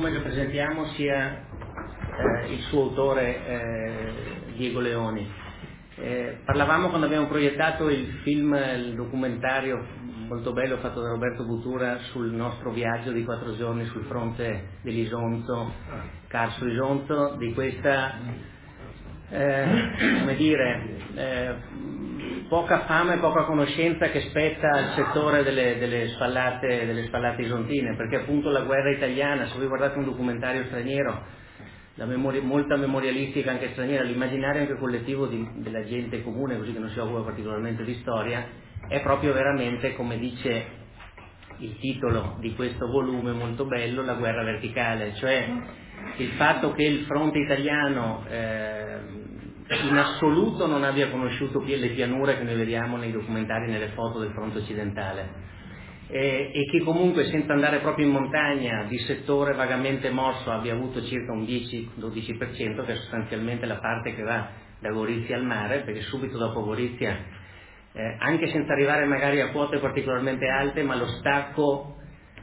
volume che presentiamo sia il suo autore Diego Leoni. Parlavamo quando abbiamo proiettato il film, il documentario molto bello fatto da Roberto Butura sul nostro viaggio di 4 giorni sul fronte dell'Isonzo, Carso-Isonzo, di questa poca fama e poca conoscenza che spetta al settore delle spallate isontine, perché appunto la guerra italiana, se voi guardate un documentario straniero, molta memorialistica anche straniera, l'immaginario anche collettivo della gente comune, così che non si occupa particolarmente di storia, è proprio veramente, come dice il titolo di questo volume molto bello, la guerra verticale, cioè il fatto che il fronte italiano in assoluto non abbia conosciuto le pianure che noi vediamo nei documentari, nelle foto del fronte occidentale, e che comunque, senza andare proprio in montagna, di settore vagamente morso abbia avuto circa un 10-12%, che è sostanzialmente la parte che va da Gorizia al mare, perché subito dopo Gorizia, anche senza arrivare magari a quote particolarmente alte, ma lo stacco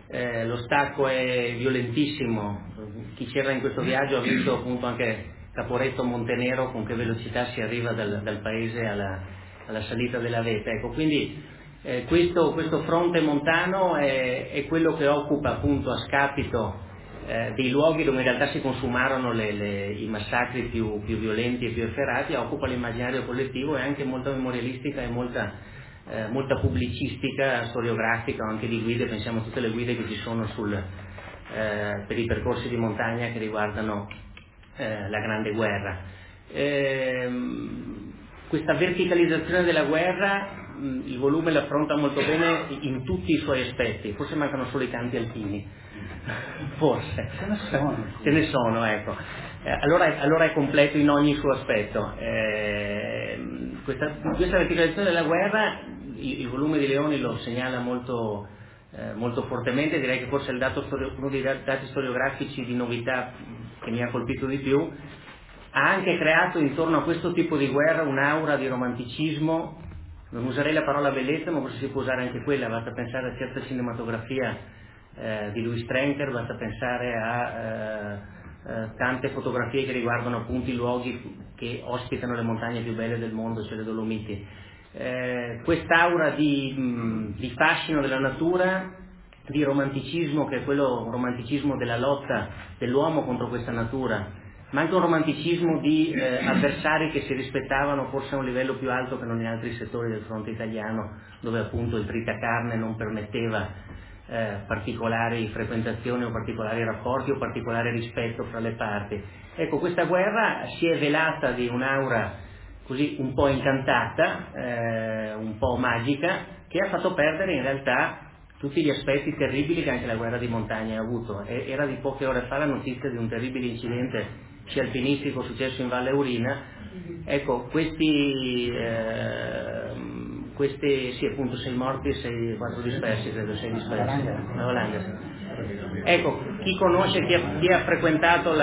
è violentissimo. Chi c'era in questo viaggio ha visto appunto anche Caporetto, Montenero, con che velocità si arriva dal paese alla salita della vetta. Ecco, quindi questo fronte montano è quello che occupa appunto a scapito dei luoghi dove in realtà si consumarono i massacri più violenti e più efferati, occupa l'immaginario collettivo e anche molta memorialistica e molta pubblicistica, storiografica, anche di guide. Pensiamo a tutte le guide che ci sono per i percorsi di montagna che riguardano la Grande Guerra. Questa verticalizzazione della guerra il volume l'affronta molto bene in tutti i suoi aspetti, forse mancano solo i canti alpini, forse ce ne sono, ecco. Allora è completo in ogni suo aspetto. Questa verticalizzazione della guerra il volume di Leoni lo segnala molto fortemente. Direi che forse uno dei dati storiografici di novità che mi ha colpito di più. Ha anche creato intorno a questo tipo di guerra un'aura di romanticismo. Non userei la parola bellezza, ma forse si può usare anche quella. Basta pensare a certa cinematografia di Louis Trenker, basta pensare a tante fotografie che riguardano appunto i luoghi che ospitano le montagne più belle del mondo, cioè le Dolomiti. Quest'aura di fascino della natura, di romanticismo, che è quello romanticismo della lotta dell'uomo contro questa natura, ma anche un romanticismo di avversari che si rispettavano forse a un livello più alto che non in altri settori del fronte italiano, dove appunto il tritacarne non permetteva particolari frequentazioni o particolari rapporti o particolare rispetto fra le parti. Ecco, questa guerra si è velata di un'aura così un po' incantata, un po' magica, che ha fatto perdere in realtà tutti gli aspetti terribili che anche la guerra di montagna ha avuto. Era di poche ore fa la notizia di un terribile incidente sci alpinistico successo in Valle Aurina. Ecco, questi sì, appunto 6 morti e 4 dispersi, credo 6 dispersi, una valanga, sì. Ecco, chi conosce, chi ha frequentato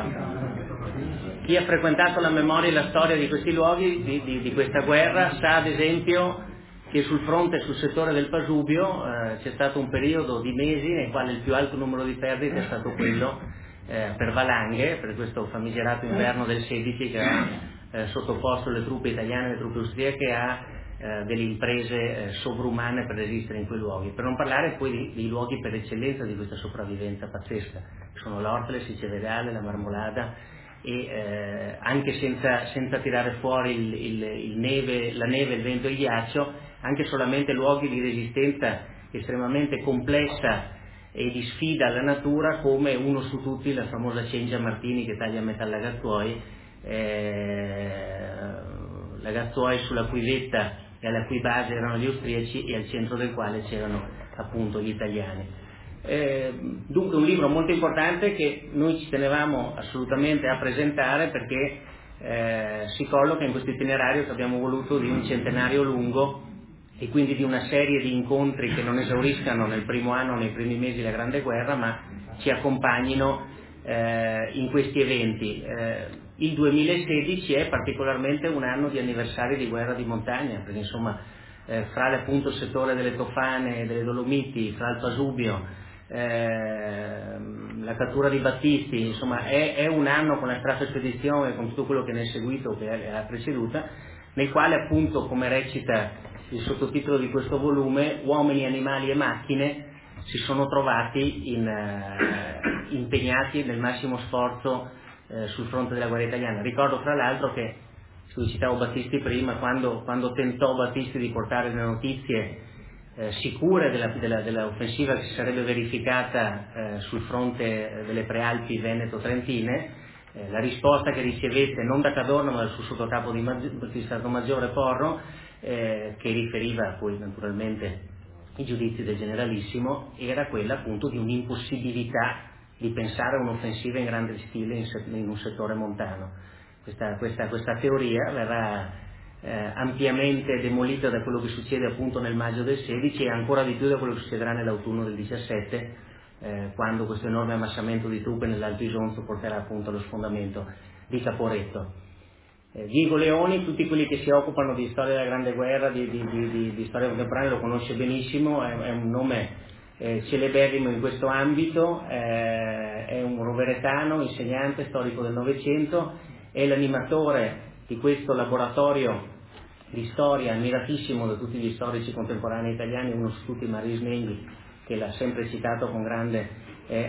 la memoria e la storia di questi luoghi, di questa guerra, sa ad esempio che sul fronte, sul settore del Pasubio, c'è stato un periodo di mesi nel quale il più alto numero di perdite è stato quello per valanghe, per questo famigerato inverno del 16 che ha sottoposto le truppe italiane e le truppe austriache a delle imprese sovrumane per resistere in quei luoghi, per non parlare poi dei luoghi per eccellenza di questa sopravvivenza pazzesca, che sono l'Ortles, il Cevedale, la Marmolada, e anche senza tirare fuori la neve, il vento e il ghiaccio, anche solamente luoghi di resistenza estremamente complessa e di sfida alla natura, come uno su tutti la famosa Cengia Martini che taglia a metà la Gazzuoi sulla cui vetta e alla cui base erano gli austriaci e al centro del quale c'erano appunto gli italiani. Dunque un libro molto importante che noi ci tenevamo assolutamente a presentare, perché si colloca in questo itinerario che abbiamo voluto di un centenario lungo, e quindi di una serie di incontri che non esauriscano nel primo anno, nei primi mesi della Grande Guerra, ma ci accompagnino in questi eventi. Il 2016 è particolarmente un anno di anniversari di guerra di montagna, perché insomma fra appunto il settore delle Tofane e delle Dolomiti, fra il Pasubio, la cattura di Battisti, insomma è un anno con la straffe spedizione e con tutto quello che ne è seguito, che è preceduta, nel quale appunto, come recita il sottotitolo di questo volume, uomini, animali e macchine si sono trovati impegnati nel massimo sforzo sul fronte della guerra italiana. Ricordo fra l'altro che, citavo Battisti prima, quando tentò Battisti di portare le notizie sicure dell'offensiva che si sarebbe verificata sul fronte delle Prealpi Veneto-Trentine, la risposta che ricevette non da Cadorna ma dal suo sottocapo di Stato Maggiore Porro, che riferiva poi naturalmente i giudizi del generalissimo, era quella appunto di un'impossibilità di pensare a un'offensiva in grande stile in un settore montano. Questa teoria verrà ampiamente demolita da quello che succede appunto nel maggio del 16 e ancora di più da quello che succederà nell'autunno del 17, quando questo enorme ammassamento di truppe nell'Alto Isonzo porterà appunto allo sfondamento di Caporetto. Diego Leoni, tutti quelli che si occupano di storia della Grande Guerra, di storia contemporanea, lo conosce benissimo, è un nome celeberrimo in questo ambito, è un roveretano, insegnante, storico del Novecento, è l'animatore di questo laboratorio di storia ammiratissimo da tutti gli storici contemporanei italiani, uno su tutti Mario Snenghi, che l'ha sempre citato con grande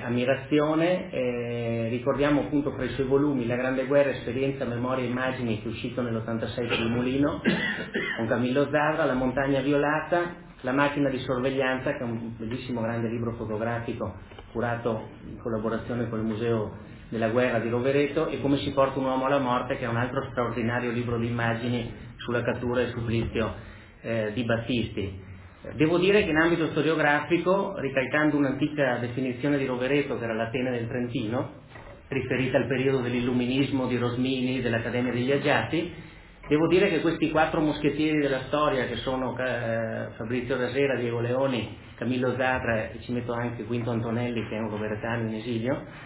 ammirazione. Ricordiamo appunto fra i suoi volumi La Grande Guerra, esperienza, memoria e immagini, che è uscito nell'86 per il Mulino con Camillo Zavra, La Montagna Violata, La Macchina di Sorveglianza, che è un bellissimo grande libro fotografico curato in collaborazione con il Museo della Guerra di Rovereto, e Come si porta un uomo alla morte, che è un altro straordinario libro di immagini sulla cattura e il supplizio di Battisti. Devo dire che in ambito storiografico, ricalcando un'antica definizione di Rovereto che era l'Atene del Trentino, riferita al periodo dell'illuminismo di Rosmini, dell'Accademia degli Agiati, devo dire che questi quattro moschettieri della storia, che sono Fabrizio Rasera, Diego Leoni, Camillo Zavra, e ci metto anche Quinto Antonelli, che è un roveretano in esilio,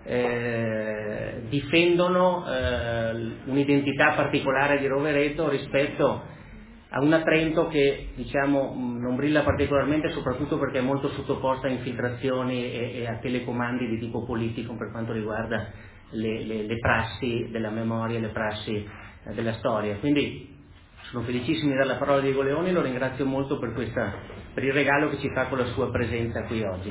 difendono un'identità particolare di Rovereto rispetto a una Trento che, diciamo, non brilla particolarmente, soprattutto perché è molto sottoposta a infiltrazioni e a telecomandi di tipo politico per quanto riguarda le prassi della memoria e le prassi della storia. Quindi sono felicissimo di dare la parola a Diego Leoni, lo ringrazio molto per il regalo che ci fa con la sua presenza qui oggi.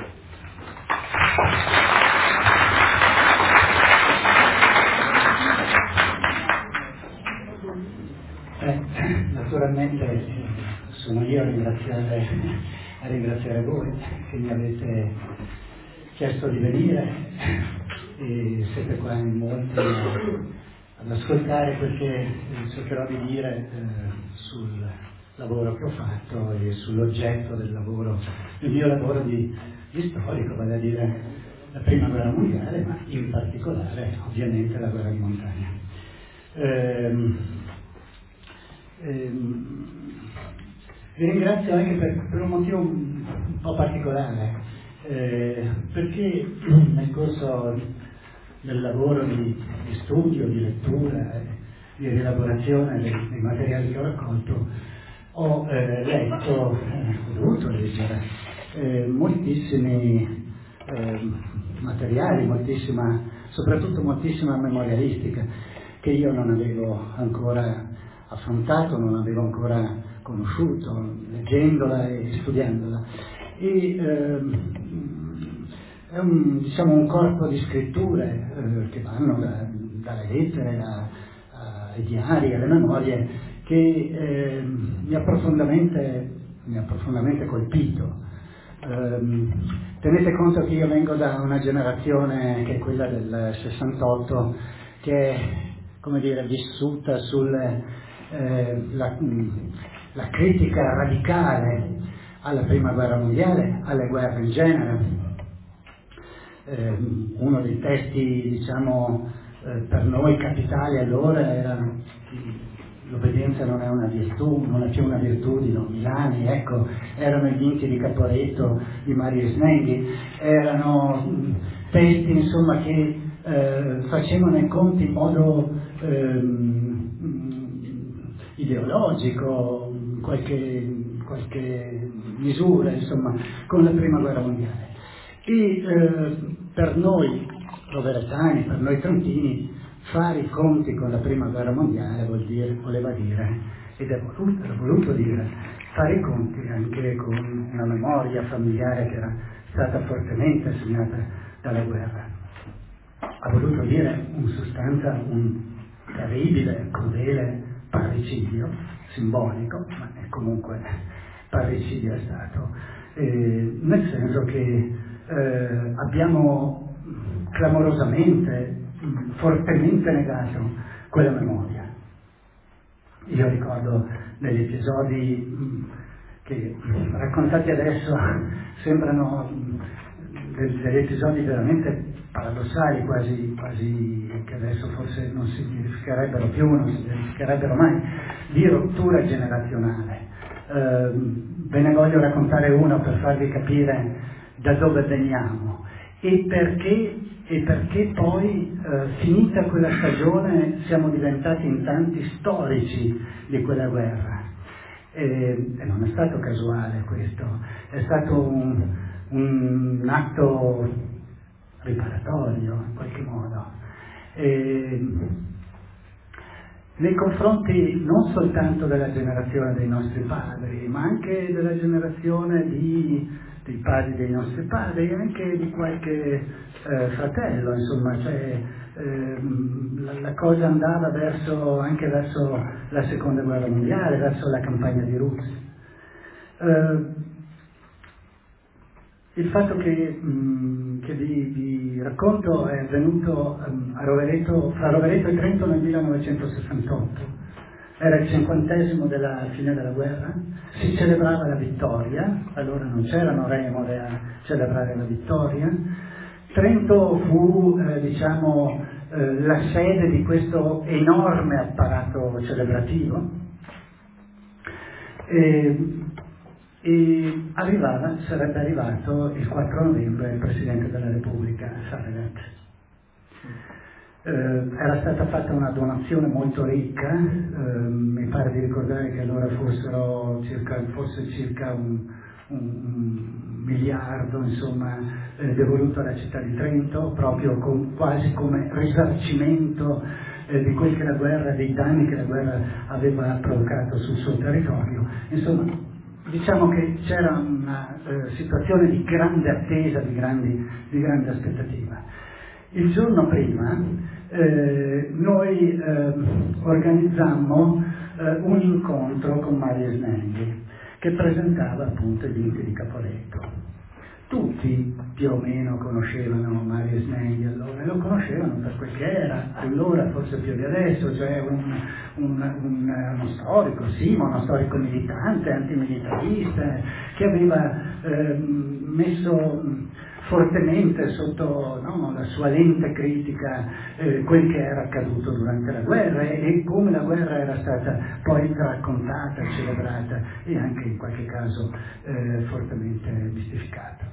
Naturalmente sono io a ringraziare voi che mi avete chiesto di venire e siete qua in molti ad ascoltare quel che cercherò di dire sul lavoro che ho fatto e sull'oggetto del mio lavoro di storico, vale a dire la Prima Guerra Mondiale, ma in particolare ovviamente la guerra di montagna. Vi ringrazio anche per un motivo un po' particolare, perché nel corso del lavoro di studio, di lettura, di rielaborazione dei materiali che ho raccolto, ho dovuto leggere moltissimi materiali, soprattutto moltissima memorialistica che io non avevo ancora affrontato, non avevo ancora conosciuto, leggendola e studiandola. E è un corpo di scritture che vanno dalle lettere ai diari, alle memorie, che mi ha profondamente colpito. Tenete conto che io vengo da una generazione che è quella del 68, che è, come dire, vissuta la critica radicale alla Prima Guerra Mondiale, alle guerre in genere. Uno dei testi, diciamo, per noi capitali allora era l'obbedienza non è una virtù, non è più una virtù di Don Milani, ecco, erano i vinti di Caporetto di Mario Snenghi, erano testi insomma che facevano i conti in modo ideologico, in qualche misura insomma con la Prima Guerra Mondiale. E per noi roveretani, per noi trentini, fare i conti con la prima guerra mondiale voleva dire, ed è voluto dire, fare i conti anche con una memoria familiare che era stata fortemente segnata dalla guerra. Ha voluto dire in sostanza un terribile, crudele parricidio, simbolico, ma è comunque parricidio è stato, nel senso che abbiamo clamorosamente, fortemente negato quella memoria. Io ricordo degli episodi che raccontati adesso sembrano degli episodi veramente paradossali, quasi che adesso forse non si verificherebbero più, non si verificherebbero mai, di rottura generazionale. Ve ne voglio raccontare uno per farvi capire da dove veniamo e perché poi, finita quella stagione, siamo diventati in tanti storici di quella guerra. E non è stato casuale questo, è stato un atto riparatorio in qualche modo. Nei confronti non soltanto della generazione dei nostri padri, ma anche della generazione dei padri dei nostri padri, anche di qualche fratello, insomma, cioè la cosa andava anche verso la seconda guerra mondiale, verso la campagna di Russia. Il fatto che vi racconto è avvenuto a Rovereto, fra Rovereto e Trento nel 1968. Era il 50° della fine della guerra, si celebrava la vittoria, allora non c'erano remore a celebrare la vittoria. Trento fu, la sede di questo enorme apparato celebrativo e sarebbe arrivato il 4 novembre il Presidente della Repubblica, Saragat. Era stata fatta una donazione molto ricca, mi pare di ricordare che allora fosse circa un miliardo, insomma, devoluto alla città di Trento, proprio quasi come risarcimento di quel che la guerra, dei danni che la guerra aveva provocato sul suo territorio. Insomma, diciamo che c'era una situazione di grande attesa, di grande aspettativa. Il giorno prima noi organizzammo un incontro con Mario Snelli, che presentava appunto i vinti di Caporetto. Tutti più o meno conoscevano Mario Snelli allora, e lo conoscevano per quel che era, allora forse più di adesso, cioè uno storico, sì, ma uno storico militante, antimilitarista, che aveva messo fortemente sotto la sua lente critica quel che era accaduto durante la guerra e come la guerra era stata poi raccontata, celebrata e anche in qualche caso fortemente mistificata.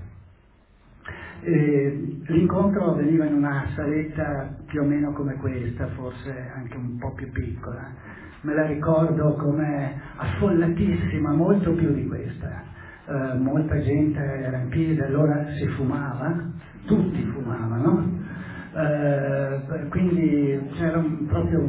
L'incontro avveniva in una saletta più o meno come questa, forse anche un po' più piccola. Me la ricordo come affollatissima, molto più di questa. Molta gente era in piedi, allora si fumava, tutti fumavano, quindi c'era proprio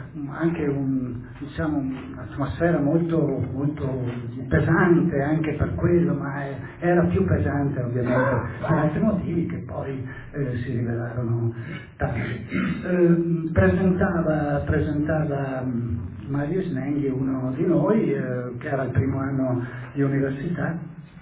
un'atmosfera molto, molto pesante anche per quello, ma era più pesante ovviamente per altri motivi che poi si rivelarono tali. Presentava Mario Snelli, uno di noi che era al primo anno di università,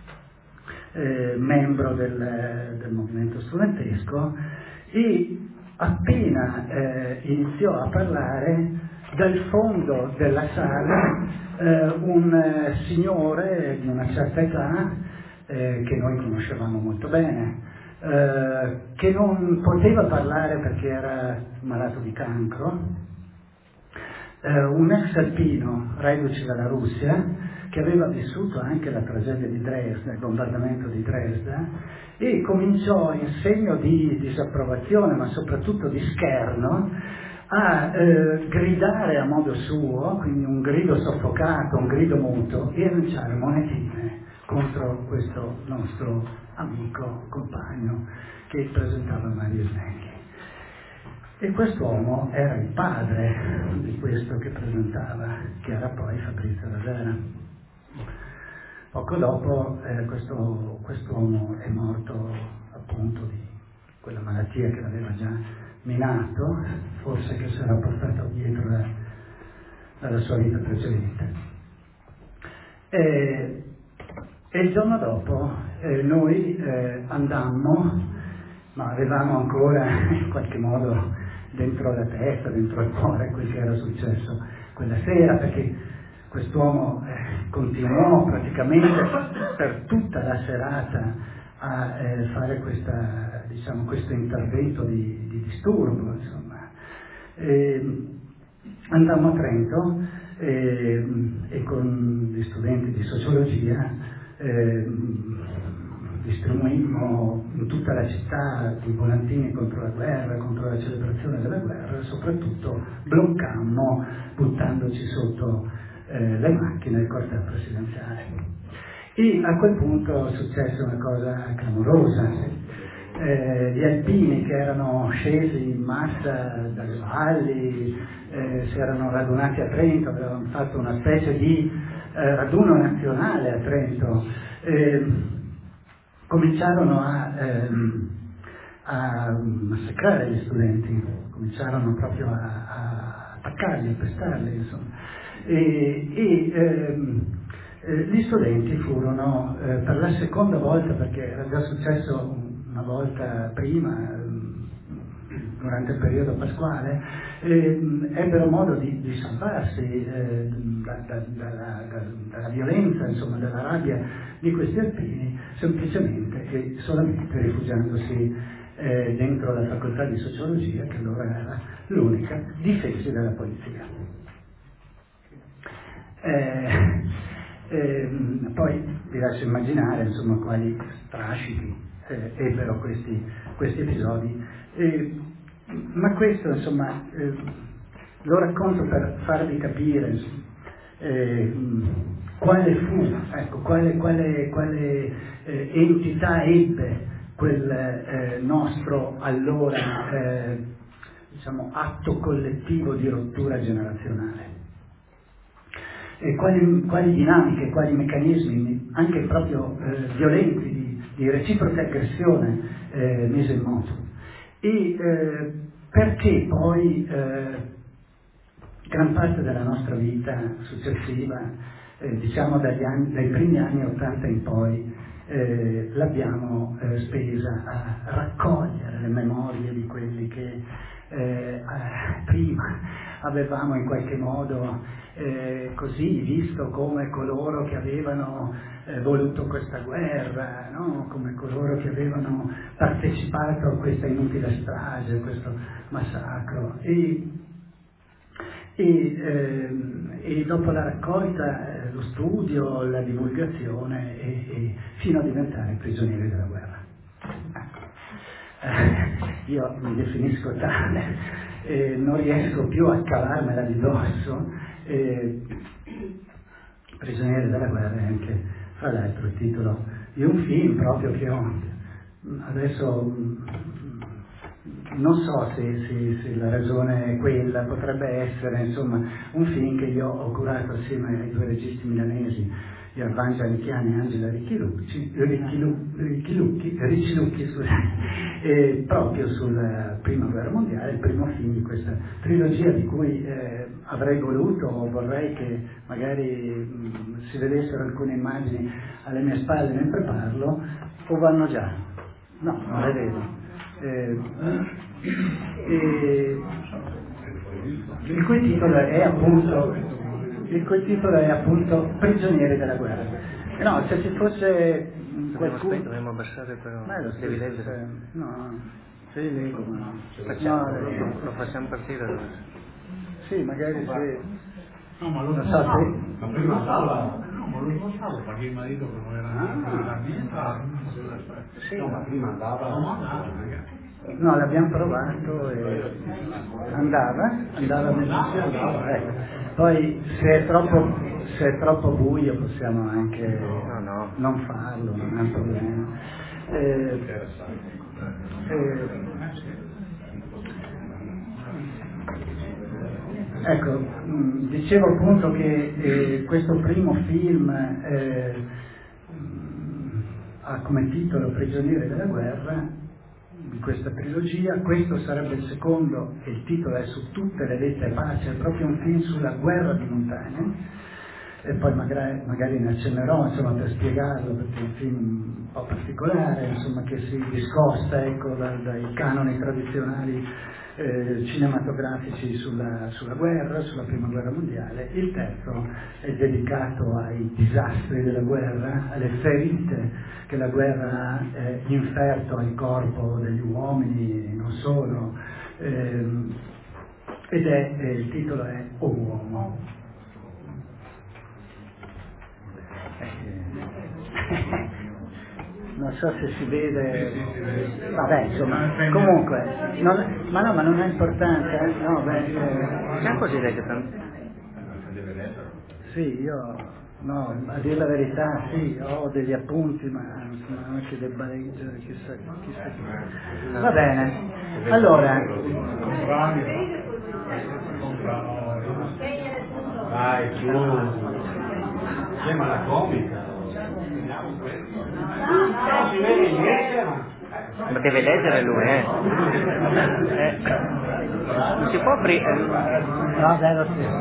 membro del movimento studentesco, e appena iniziò a parlare, dal fondo della sala un signore di una certa età che noi conoscevamo molto bene, che non poteva parlare perché era malato di cancro, un ex alpino reduce dalla Russia, che aveva vissuto anche la tragedia di Dresda, il bombardamento di Dresda, e cominciò in segno di disapprovazione, ma soprattutto di scherno, a gridare a modo suo, quindi un grido soffocato, un grido muto, e a lanciare monetine contro questo nostro amico, compagno, che presentava Mario Snelli. E quest'uomo era il padre di questo che presentava, che era poi Fabrizio Rasera. Poco dopo quest'uomo è morto appunto di quella malattia che l'aveva già minato, forse che si era portato dietro dalla sua vita precedente. E il giorno dopo noi andammo, ma avevamo ancora in qualche modo dentro la testa, dentro il cuore quel che era successo quella sera, perché quest'uomo continuò praticamente per tutta la serata a fare questo intervento di disturbo, insomma. Andammo a Trento e con gli studenti di sociologia distribuimmo in tutta la città i volantini contro la guerra, contro la celebrazione della guerra, e soprattutto bloccammo, buttandoci sotto le macchine, il corteo presidenziale. E a quel punto successe una cosa clamorosa. Gli alpini che erano scesi in massa dalle valli si erano radunati a Trento, avevano fatto una specie di raduno nazionale a Trento, cominciarono a massacrare gli studenti, cominciarono proprio a attaccarli, a pestarli, insomma. Gli studenti furono per la seconda volta, perché era già successo una volta prima, durante il periodo pasquale, ebbero modo di salvarsi dalla violenza, insomma, dalla rabbia di questi alpini, semplicemente e solamente rifugiandosi dentro la facoltà di sociologia, che allora era l'unica, difesi dalla polizia. Poi vi lascio immaginare, insomma, quali strascichi ebbero questi episodi, ma questo, insomma, lo racconto per farvi capire, insomma, quale fu, ecco, quale entità ebbe quel nostro allora diciamo atto collettivo di rottura generazionale. E quali dinamiche, quali meccanismi, anche proprio violenti, di reciproca aggressione mise in moto. E perché poi gran parte della nostra vita successiva, diciamo dai primi anni '80 in poi, l'abbiamo spesa a raccogliere le memorie di quelli che prima avevamo in qualche modo così visto come coloro che avevano voluto questa guerra, no? Come coloro che avevano partecipato a questa inutile strage, a questo massacro. E dopo la raccolta, lo studio, la divulgazione e fino a diventare prigionieri della guerra. Io mi definisco tale, non riesco più a cavarmela di dosso. Prigionieri della guerra è anche, fra l'altro, il titolo di un film proprio che ho adesso. Non so se la ragione è quella, potrebbe essere, insomma, un film che io ho curato assieme ai due registi milanesi, Iervan Giannichiani e Angela Riccilucchi, proprio sulla Prima Guerra Mondiale, il primo film di questa trilogia di cui avrei voluto o vorrei che magari si vedessero alcune immagini alle mie spalle mentre parlo, o vanno già? No, non le vedo. Il cui titolo è appunto Prigionieri della guerra. No, se ci fosse qualcuno. Dobbiamo abbassare però. Devi leggere. No, se io leggo, ma lo facciamo partire. Sì, magari sì. No, ma lo so se la prima sala. No, ma lo so perché il marito che non era niente. Sì, no, ma prima andava. No, l'abbiamo provato e andava benissimo. Poi se è troppo buio possiamo anche non farlo, non è un problema. Ecco, dicevo appunto che questo primo film ha come titolo Prigionieri della guerra, di questa trilogia. Questo sarebbe il secondo, e il titolo è Su tutte le vette pace, è proprio un film sulla guerra di montagna, e poi magari ne accennerò, insomma, per spiegarlo, perché è un film un po' particolare, insomma, che si discosta, ecco, dai canoni tradizionali cinematografici sulla guerra, sulla prima guerra mondiale. Il terzo è dedicato ai disastri della guerra, alle ferite che la guerra ha inferto al corpo degli uomini, non solo, ed il titolo è O uomo. Non so se si vede, vabbè, insomma, comunque, ma non è importante, no, C'è così lei che sì, io, no, a dire la verità, sì, ho degli appunti, ma anche debba leggere, chissà che. Va bene, allora. Dai, su. Ma la comica. Ma deve leggere lui, non si può aprire. No, beh, lo stesso.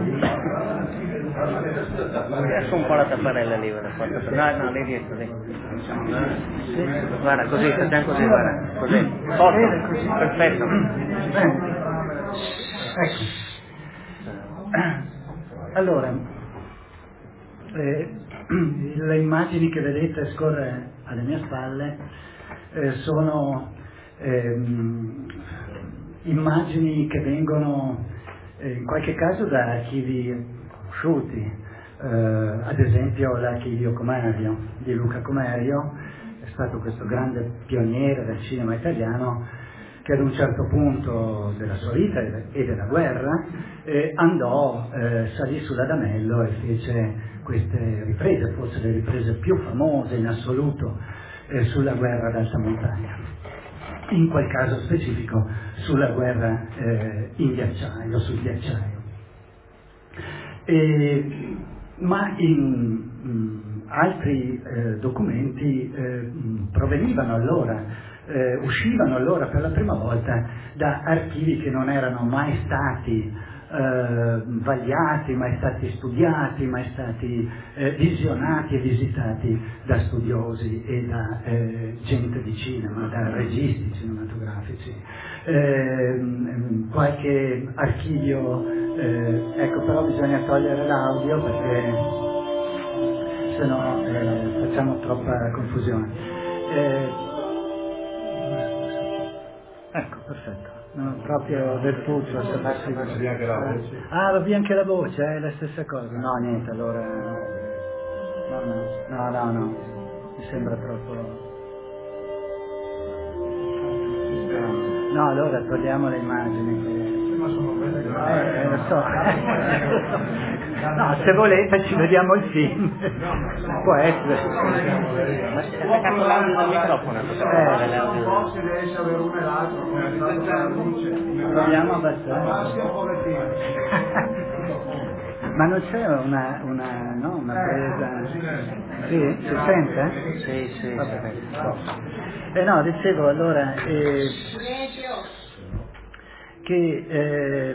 Adesso un po' la tapparella lì, no, lei dietro, lì. Sì. Guarda, così, facciamo così, guarda, così. Posto, perfetto. Ecco. Allora, le immagini che vedete scorrere alle mie spalle sono immagini che vengono in qualche caso da archivi conosciuti, ad esempio l'archivio Comerio di Luca Comerio. È stato questo grande pioniere del cinema italiano che ad un certo punto della sua vita e della guerra salì sull'Adamello e fece queste riprese, forse le riprese più famose in assoluto sulla guerra d'alta montagna, in quel caso specifico sulla guerra in ghiacciaio, sul ghiacciaio. Ma in altri documenti uscivano allora per la prima volta da archivi che non erano mai stati vagliati, mai stati studiati, mai stati visionati e visitati da studiosi e da gente di cinema, da registi cinematografici. Qualche archivio, ecco, però bisogna togliere l'audio perché sennò facciamo troppa confusione. Ecco, perfetto. No, proprio del tutto. Va via anche la voce. Va via anche la voce, è la stessa cosa. No, niente, allora. No. Mi sembra troppo. No, allora togliamo le immagini. Ma sono belle grandi. Lo so. No, se volete ci vediamo il film. Può essere. Ma si attacca con l'audio del microfono. Non si riesce a avere uno e l'altro, come è stato con la luce. Proviamo abbastanza. Ma non c'è una presa? Sì? Si sente? Sì. Vabbè. No, dicevo allora che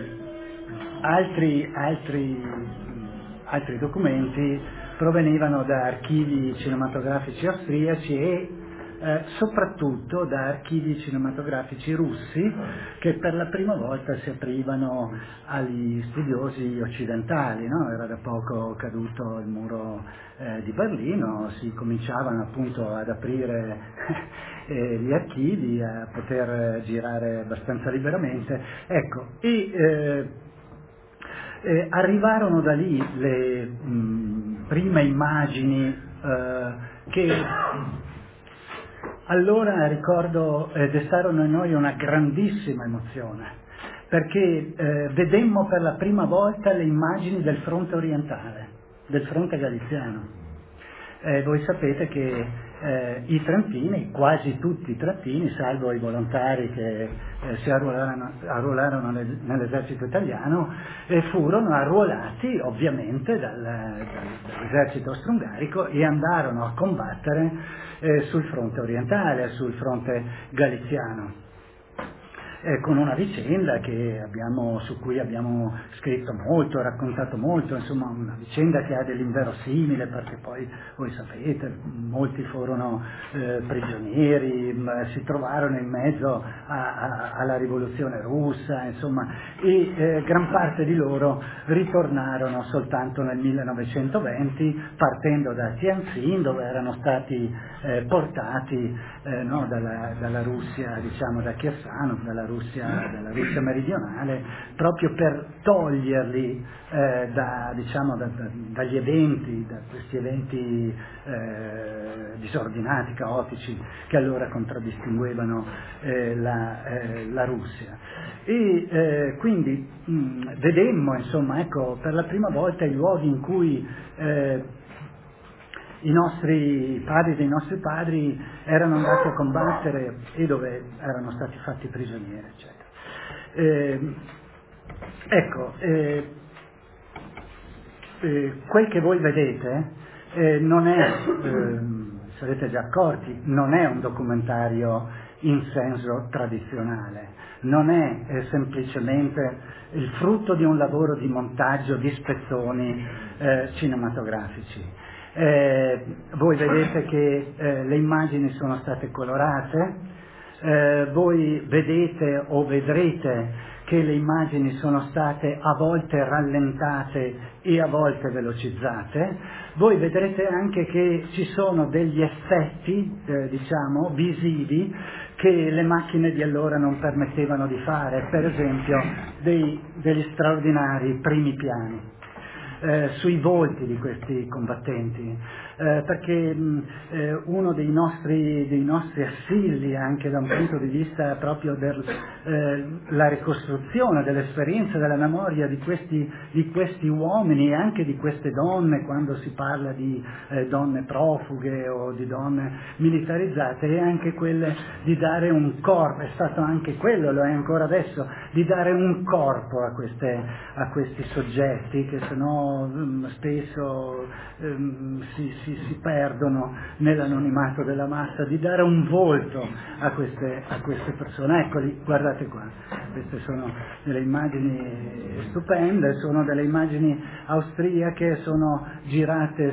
altri documenti provenivano da archivi cinematografici austriaci e soprattutto da archivi cinematografici russi che per la prima volta si aprivano agli studiosi occidentali, no? Era da poco caduto il muro di Berlino, si cominciavano appunto ad aprire gli archivi, a poter girare abbastanza liberamente. Ecco, arrivarono da lì le prime immagini che allora ricordo destarono in noi una grandissima emozione, perché vedemmo per la prima volta le immagini del fronte orientale, del fronte galiziano. Voi sapete che i trentini, quasi tutti i trentini, salvo i volontari che si arruolarono nell'esercito italiano, furono arruolati ovviamente dall'esercito austro-ungarico e andarono a combattere sul fronte orientale, sul fronte galiziano. Con una vicenda su cui abbiamo scritto molto, raccontato molto, insomma una vicenda che ha dell'inverosimile, perché poi voi sapete, molti furono prigionieri, si trovarono in mezzo alla rivoluzione russa, insomma, e gran parte di loro ritornarono soltanto nel 1920, partendo da Tianjin, dove erano stati portati dalla Russia, diciamo da Kiersano, dalla Russia meridionale, proprio per toglierli dagli eventi, da questi eventi disordinati, caotici, che allora contraddistinguevano la Russia. E quindi vedemmo, insomma, ecco, per la prima volta i luoghi in cui i nostri padri erano andati a combattere e dove erano stati fatti prigionieri, eccetera. Quel che voi vedete non è, sarete già accorti, non è un documentario in senso tradizionale, non è semplicemente il frutto di un lavoro di montaggio di spezzoni cinematografici. Voi vedete che le immagini sono state colorate, voi vedete o vedrete che le immagini sono state a volte rallentate e a volte velocizzate, voi vedrete anche che ci sono degli effetti, visivi, che le macchine di allora non permettevano di fare, per esempio degli straordinari primi piani. Sui volti di questi combattenti, perché uno dei nostri assilli, anche da un punto di vista proprio della ricostruzione dell'esperienza, della memoria di questi uomini e anche di queste donne, quando si parla di donne profughe o di donne militarizzate, è anche quelle di dare un corpo, è stato anche quello, lo è ancora adesso, di dare un corpo a questi soggetti che sennò spesso si perdono nell'anonimato della massa, di dare un volto a queste persone. Eccoli, guardate qua, queste sono delle immagini stupende, sono delle immagini austriache, sono girate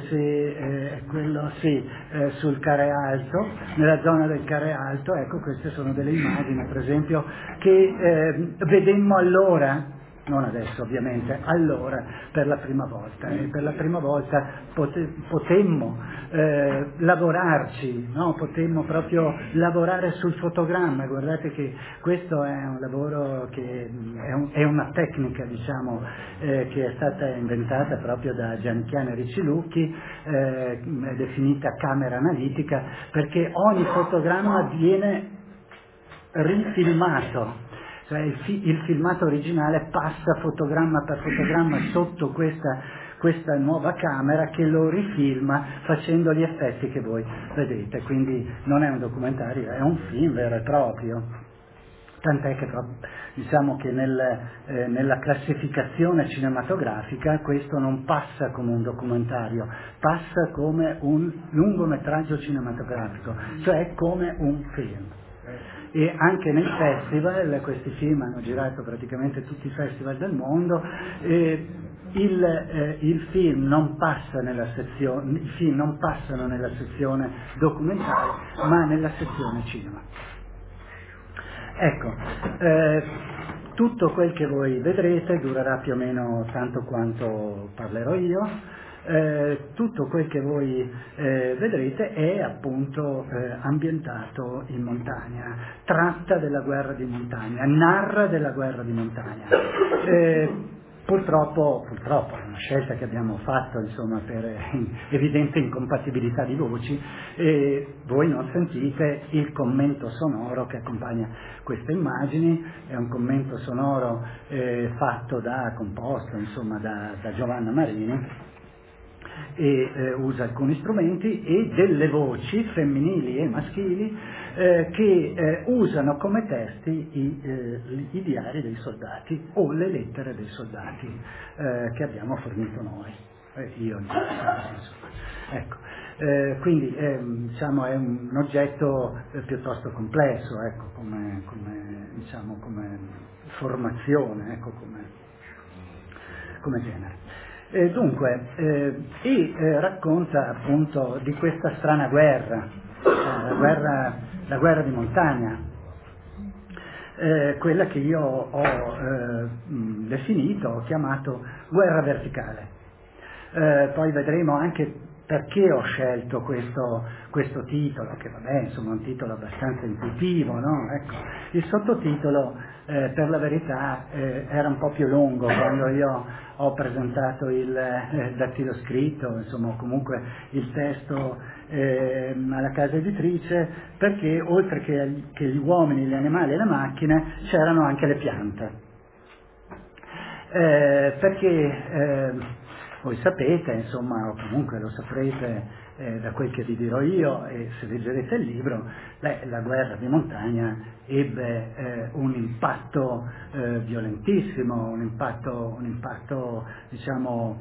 sul Carre Alto, nella zona del Carre Alto. Ecco, queste sono delle immagini, per esempio, che vedemmo allora, non adesso ovviamente, allora per la prima volta, e per la prima volta potemmo lavorarci, no? Potemmo proprio lavorare sul fotogramma. Guardate che questo è un lavoro che è una tecnica, diciamo, che è stata inventata proprio da Giannichiane Riccilucchi, è definita camera analitica, perché ogni fotogramma viene rifilmato. Cioè il filmato originale passa fotogramma per fotogramma sotto questa nuova camera che lo rifilma facendo gli effetti che voi vedete. Quindi non è un documentario, è un film vero e proprio. Tant'è che diciamo che nella classificazione cinematografica questo non passa come un documentario, passa come un lungometraggio cinematografico, cioè come un film. E anche nei festival, questi film hanno girato praticamente tutti i festival del mondo, i film non passano nella sezione documentario, ma nella sezione cinema. Ecco, tutto quel che voi vedrete durerà più o meno tanto quanto parlerò io. Tutto quel che voi vedrete è appunto ambientato in montagna, tratta della guerra di montagna, narra della guerra di montagna. Purtroppo è una scelta che abbiamo fatto, insomma, per evidente incompatibilità di voci, e voi non sentite il commento sonoro che accompagna queste immagini. È un commento sonoro composto, insomma, da Giovanna Marini, e usa alcuni strumenti, e delle voci femminili e maschili che usano come testi i diari dei soldati o le lettere dei soldati che abbiamo fornito noi, io in questo caso, insomma. Ecco. Quindi diciamo, è un oggetto piuttosto complesso, ecco, come formazione, ecco, come genere. Dunque, racconta appunto di questa strana guerra, la guerra di montagna, quella che io ho definito, ho chiamato guerra verticale. Poi vedremo anche perché ho scelto questo titolo, che vabbè, insomma, è un titolo abbastanza intuitivo, no? Ecco, il sottotitolo, per la verità, era un po' più lungo quando io ho presentato il dattiloscritto, insomma, comunque il testo alla casa editrice, perché oltre che gli uomini, gli animali e le macchine, c'erano anche le piante. Perché voi sapete, insomma, o comunque lo saprete da quel che vi dirò io, e se leggerete il libro, la guerra di montagna ebbe un impatto violentissimo, un impatto diciamo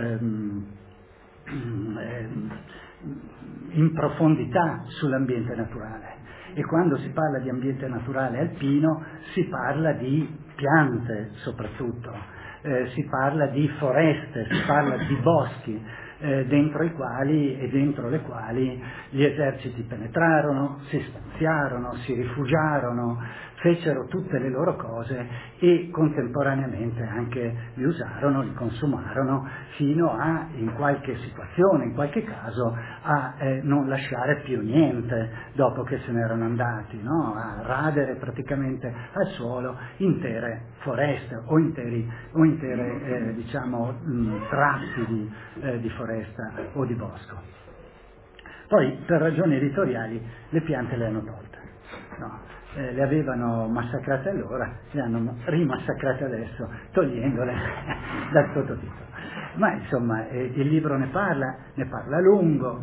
in profondità sull'ambiente naturale. E quando si parla di ambiente naturale alpino si parla di piante soprattutto. Si parla di foreste, si parla di boschi, dentro i quali e dentro le quali gli eserciti penetrarono, si stanziarono, si rifugiarono, fecero tutte le loro cose e contemporaneamente anche li usarono, li consumarono, fino a, in qualche situazione, in qualche caso, a non lasciare più niente dopo che se ne erano andati, no? A radere praticamente al suolo intere foreste o intere diciamo tratti di foresta o di bosco. Poi per ragioni editoriali le piante le hanno tolte, no? Le avevano massacrate allora, le hanno rimassacrate adesso, togliendole dal sottotitolo. Ma insomma il libro ne parla a lungo,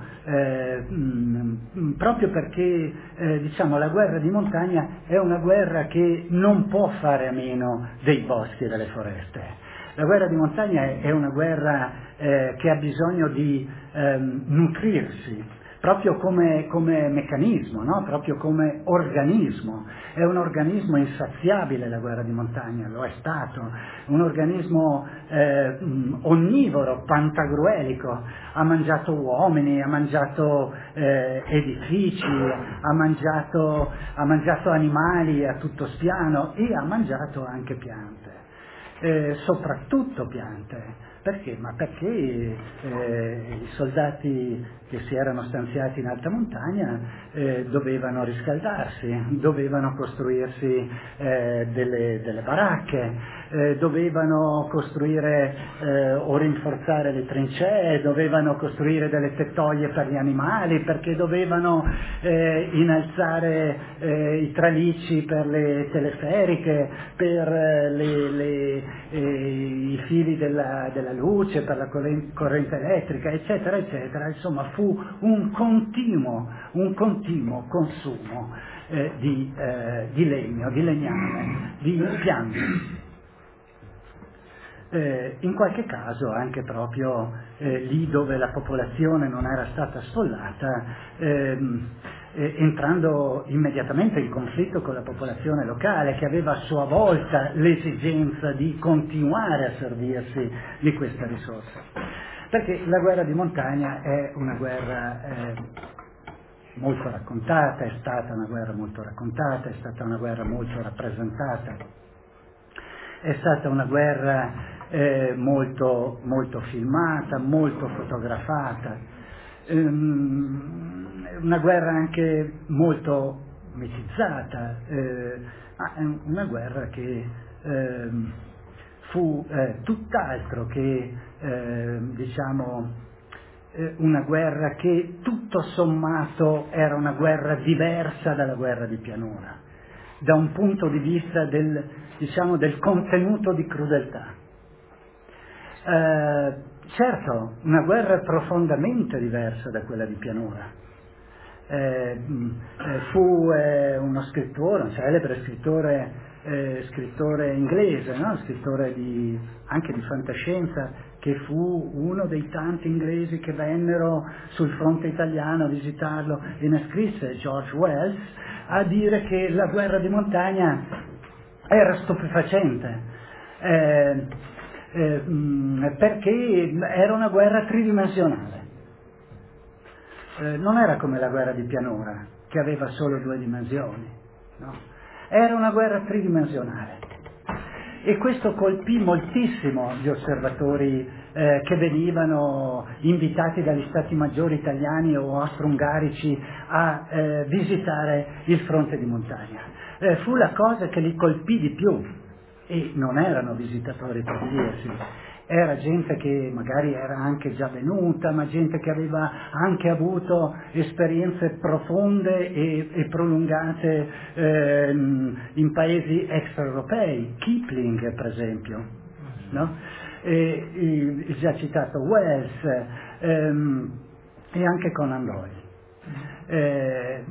proprio perché diciamo la guerra di montagna è una guerra che non può fare a meno dei boschi e delle foreste. La guerra di montagna è una guerra che ha bisogno di nutrirsi, proprio come meccanismo, no? Proprio come organismo. È un organismo insaziabile la guerra di montagna, lo è stato, un organismo onnivoro, pantagruelico, ha mangiato uomini, ha mangiato edifici, ha mangiato animali a tutto spiano e ha mangiato anche piante, soprattutto piante. Perché? Ma perché i soldati che si erano stanziati in alta montagna dovevano riscaldarsi, dovevano costruirsi delle baracche, dovevano costruire o rinforzare le trincee, dovevano costruire delle tettoie per gli animali, perché dovevano innalzare i tralicci per le teleferiche, per i fili della luce, per la corrente elettrica, eccetera, eccetera. Insomma, fu un continuo consumo di legno, di legname, di piante. In qualche caso anche proprio lì dove la popolazione non era stata sfollata, entrando immediatamente in conflitto con la popolazione locale, che aveva a sua volta l'esigenza di continuare a servirsi di questa risorsa. Perché la guerra di montagna è una guerra molto raccontata, è stata una guerra molto raccontata, è stata una guerra molto rappresentata, è stata una guerra molto, molto filmata, molto fotografata, una guerra anche molto mitizzata, una guerra che fu tutt'altro che diciamo una guerra che tutto sommato era una guerra diversa dalla guerra di pianura, da un punto di vista del contenuto di crudeltà. certo, una guerra profondamente diversa da quella di pianura. Fu uno scrittore, un celebre scrittore inglese, no? Scrittore anche di fantascienza, che fu uno dei tanti inglesi che vennero sul fronte italiano a visitarlo, e ne scrisse, George Wells, a dire che la guerra di montagna era stupefacente, perché era una guerra tridimensionale. Non era come la guerra di pianura, che aveva solo 2 dimensioni, no? Era una guerra tridimensionale. E questo colpì moltissimo gli osservatori che venivano invitati dagli stati maggiori italiani o austro-ungarici a visitare il fronte di montagna. Fu la cosa che li colpì di più, e non erano visitatori per dirsi. Era gente che magari era anche già venuta, ma gente che aveva anche avuto esperienze profonde e prolungate in paesi extraeuropei, Kipling per esempio, no? Il già citato Wells, e anche Conan Doyle.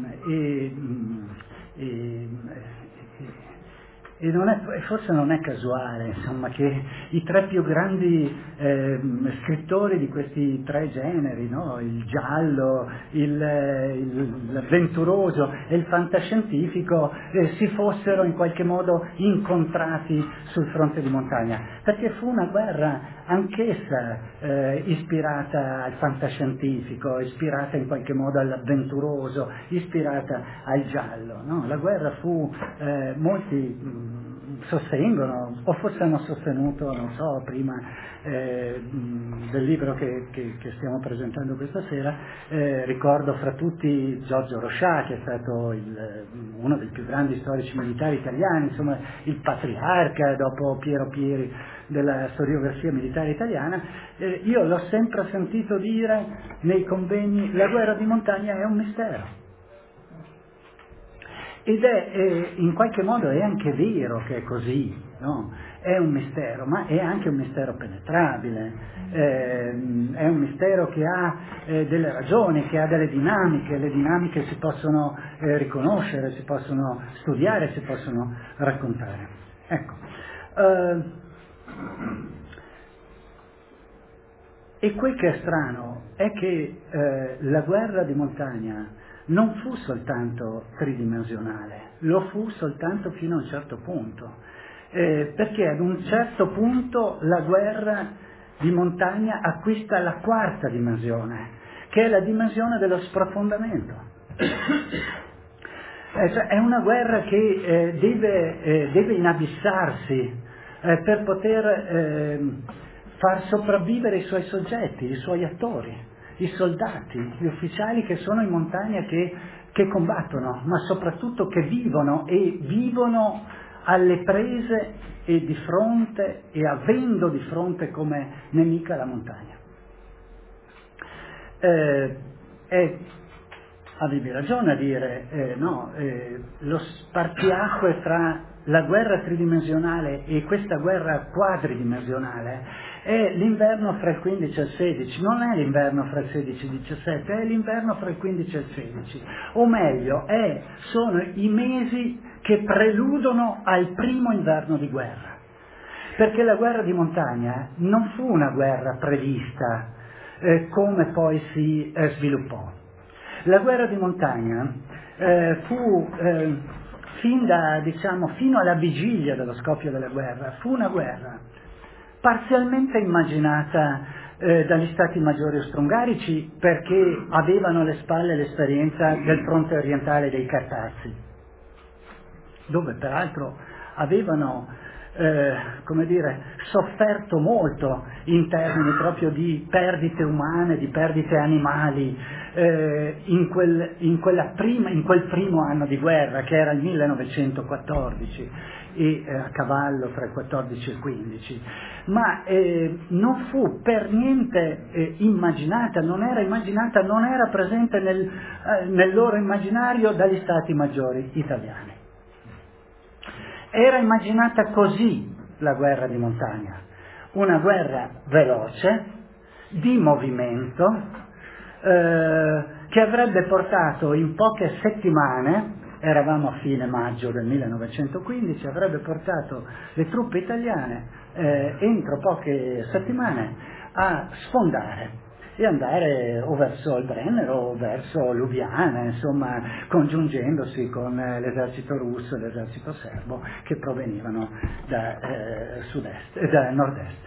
E forse non è casuale, insomma, che i 3 più grandi scrittori di questi 3 generi, no? Il giallo, l'avventuroso e il fantascientifico, si fossero in qualche modo incontrati sul fronte di montagna, perché fu una guerra anch'essa ispirata al fantascientifico, ispirata in qualche modo all'avventuroso, ispirata al giallo, no? La guerra fu, molti sostengono, o forse hanno sostenuto, non so, prima del libro che stiamo presentando questa sera, ricordo fra tutti Giorgio Rochat, che è stato uno dei più grandi storici militari italiani, insomma il patriarca dopo Piero Pieri della storiografia militare italiana. Io l'ho sempre sentito dire nei convegni: la guerra di montagna è un mistero. Ed in qualche modo è anche vero che è così, no? È un mistero, ma è anche un mistero penetrabile, è un mistero che ha delle ragioni, che ha delle dinamiche. Le dinamiche si possono riconoscere, si possono studiare, si possono raccontare. Ecco. E quel che è strano è che la guerra di montagna non fu soltanto tridimensionale, lo fu soltanto fino a un certo punto, perché ad un certo punto la guerra di montagna acquista la 4ª dimensione, che è la dimensione dello sprofondamento. Cioè è una guerra che deve inabissarsi per poter far sopravvivere i suoi soggetti, i suoi attori, i soldati, gli ufficiali che sono in montagna, che combattono, ma soprattutto che vivono alle prese e di fronte, e avendo di fronte come nemica la montagna. Avevi ragione a dire, lo spartiacque tra la guerra tridimensionale e questa guerra quadridimensionale è l'inverno fra il 15 e il 16, non è l'inverno fra il 16 e il 17, è l'inverno fra il 15 e il 16, o meglio, sono i mesi che preludono al primo inverno di guerra, perché la guerra di montagna non fu una guerra prevista come poi si sviluppò. La guerra di montagna fu fino alla vigilia dello scoppio della guerra, fu una guerra parzialmente immaginata dagli stati maggiori austro-ungarici, perché avevano alle spalle l'esperienza del fronte orientale dei Cartazi, dove peraltro avevano sofferto molto in termini proprio di perdite umane, di perdite animali, in quel primo anno di guerra, che era il 1914, e a cavallo tra il 14 e il 15, ma non fu per niente immaginata, non era presente nel loro immaginario dagli stati maggiori italiani. Era immaginata così la guerra di montagna: una guerra veloce, di movimento, che avrebbe portato in poche settimane, eravamo a fine maggio del 1915, avrebbe portato le truppe italiane entro poche settimane a sfondare e andare o verso il Brennero o verso Lubiana, insomma, congiungendosi con l'esercito russo e l'esercito serbo che provenivano da nord-est.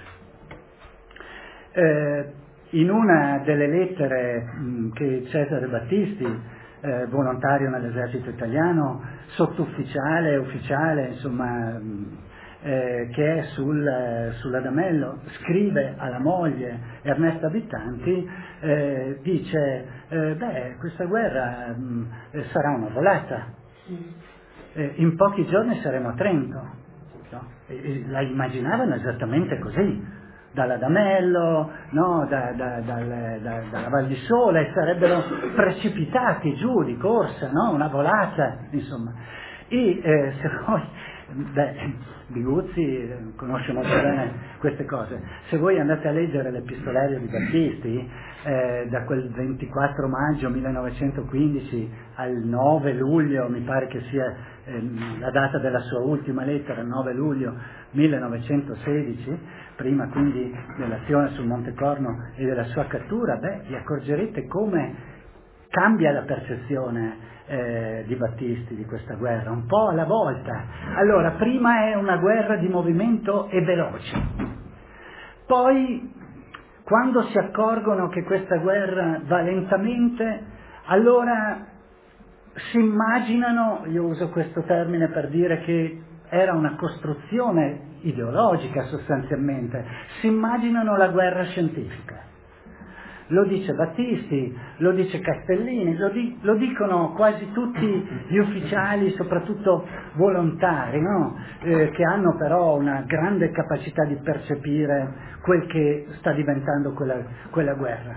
In una delle lettere che Cesare Battisti, volontario nell'esercito italiano, sottufficiale, ufficiale, insomma, che è sull'Adamello, scrive alla moglie Ernesta Vittanti, dice questa guerra sarà una volata, in pochi giorni saremo a Trento, no? La immaginavano esattamente così, dall'Adamello, no? dalla Val di Sola, e sarebbero precipitati giù di corsa, no? Una volata, insomma. E se voi, Biguzzi conosce molto bene queste cose, se voi andate a leggere l'epistolario di Battisti, da quel 24 maggio 1915 al 9 luglio, mi pare che sia la data della sua ultima lettera, il 9 luglio 1916, prima quindi dell'azione sul Monte Corno e della sua cattura, vi accorgerete come cambia la percezione di Battisti di questa guerra, un po' alla volta. Allora, prima è una guerra di movimento e veloce, poi quando si accorgono che questa guerra va lentamente, allora si immaginano, io uso questo termine per dire che era una costruzione ideologica sostanzialmente, si immaginano la guerra scientifica. Lo dice Battisti, lo dice Castellini, lo dicono quasi tutti gli ufficiali, soprattutto volontari, no? Che hanno però una grande capacità di percepire quel che sta diventando quella guerra.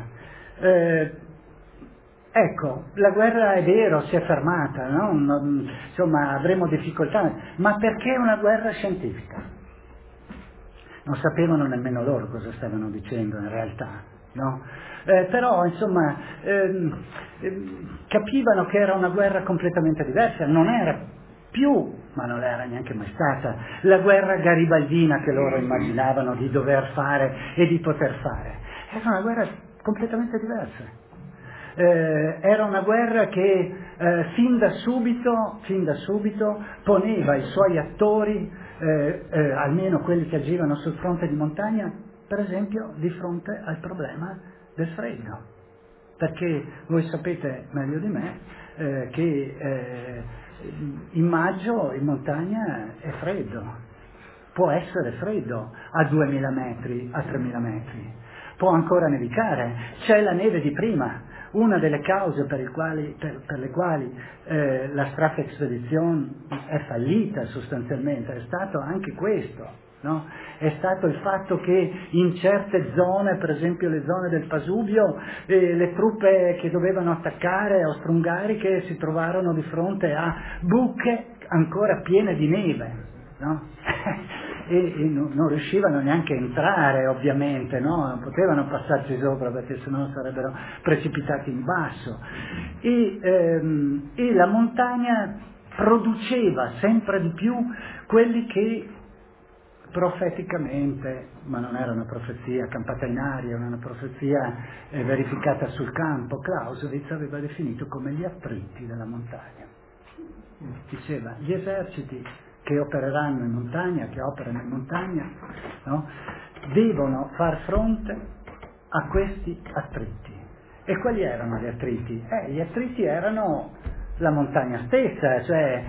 Ecco, la guerra è vero, si è fermata, no? Insomma, avremo difficoltà, ma perché una guerra scientifica? Non sapevano nemmeno loro cosa stavano dicendo in realtà, no? Però insomma capivano che era una guerra completamente diversa, non era più, ma non era neanche mai stata, la guerra garibaldina che loro immaginavano di dover fare e di poter fare. Era una guerra completamente diversa. Era una guerra che fin da subito poneva i suoi attori, almeno quelli che agivano sul fronte di montagna, per esempio di fronte al problema del freddo, perché voi sapete meglio di me che in maggio in montagna è freddo, può essere freddo a 2000 metri, a 3000 metri, può ancora nevicare, c'è la neve di prima. Una delle cause per le quali la Straffe Expedition è fallita sostanzialmente è stato anche questo, no? È stato il fatto che in certe zone, per esempio le zone del Pasubio, le truppe che dovevano attaccare austro-ungariche si trovarono di fronte a buche ancora piene di neve, no? E non riuscivano neanche a entrare, ovviamente, no? Non potevano passarci sopra perché sennò sarebbero precipitati in basso. E la montagna produceva sempre di più quelli che profeticamente, ma non era una profezia campata in aria, era una profezia verificata sul campo, Clausewitz aveva definito come gli attriti della montagna. Diceva, gli eserciti che opereranno in montagna, che operano in montagna, no? Devono far fronte a questi attriti. E quali erano gli attriti? Gli attriti erano la montagna stessa, cioè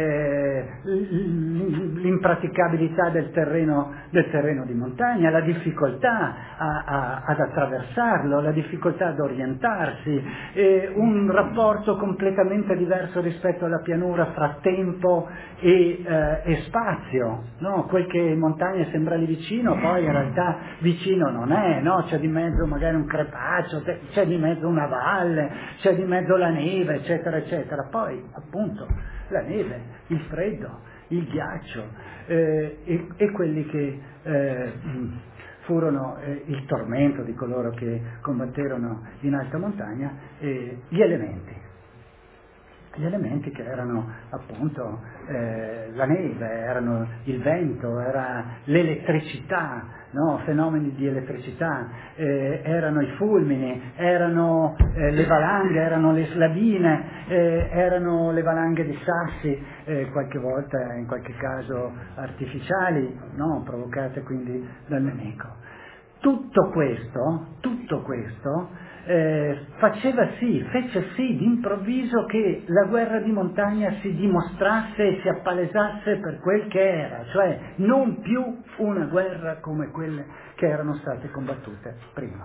l'impraticabilità del terreno di montagna, la difficoltà ad attraversarlo, la difficoltà ad orientarsi, un rapporto completamente diverso rispetto alla pianura fra tempo e spazio, no? Quel che in montagna sembra lì vicino, poi in realtà vicino non è, no? C'è di mezzo magari un crepaccio, c'è di mezzo una valle, c'è di mezzo la neve, eccetera, eccetera. Poi appunto la neve, il freddo, il ghiaccio e quelli che furono il tormento di coloro che combatterono in alta montagna, gli elementi che erano appunto la neve, erano il vento, era l'elettricità, no? Fenomeni di elettricità, erano i fulmini, erano le valanghe, erano le slavine, erano le valanghe di sassi, qualche volta in qualche caso artificiali, no? Provocate quindi dal nemico. Tutto questo fece sì d'improvviso che la guerra di montagna si dimostrasse e si appalesasse per quel che era, cioè non più una guerra come quelle che erano state combattute prima.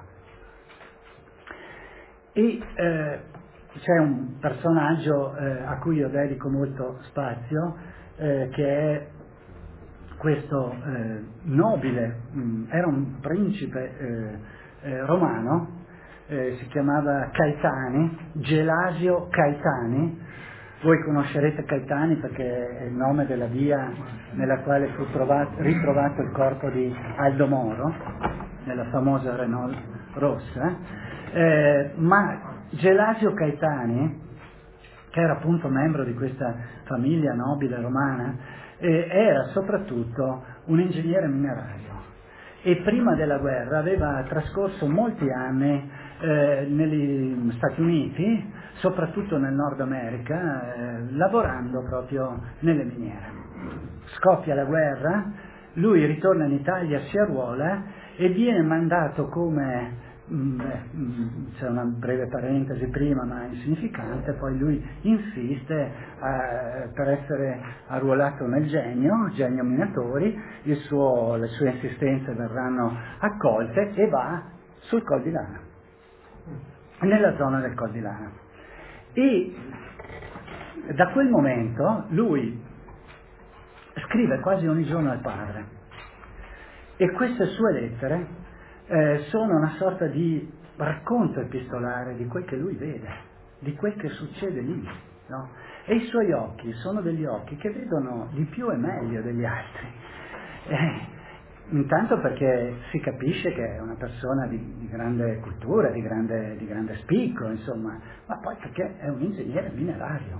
E c'è un personaggio a cui io dedico molto spazio, che è questo nobile, era un principe romano, si chiamava Caetani, Gelasio Caetani. Voi conoscerete Caetani perché è il nome della via nella quale fu ritrovato il corpo di Aldo Moro, nella famosa Renault rossa, ma Gelasio Caetani, che era appunto membro di questa famiglia nobile romana, era soprattutto un ingegnere minerario e prima della guerra aveva trascorso molti anni negli Stati Uniti, soprattutto nel Nord America, lavorando proprio nelle miniere. Scoppia la guerra, lui ritorna in Italia, si arruola e viene mandato come... c'è una breve parentesi prima ma insignificante, poi lui insiste per essere arruolato nel Genio Minatori, le sue insistenze verranno accolte e va sul Col di Lana, nella zona del Col di Lana, e da quel momento lui scrive quasi ogni giorno al padre e queste sue lettere sono una sorta di racconto epistolare di quel che lui vede, di quel che succede lì, no? E i suoi occhi sono degli occhi che vedono di più e meglio degli altri, intanto perché si capisce che è una persona di grande cultura, di grande spicco, insomma, ma poi perché è un ingegnere minerario.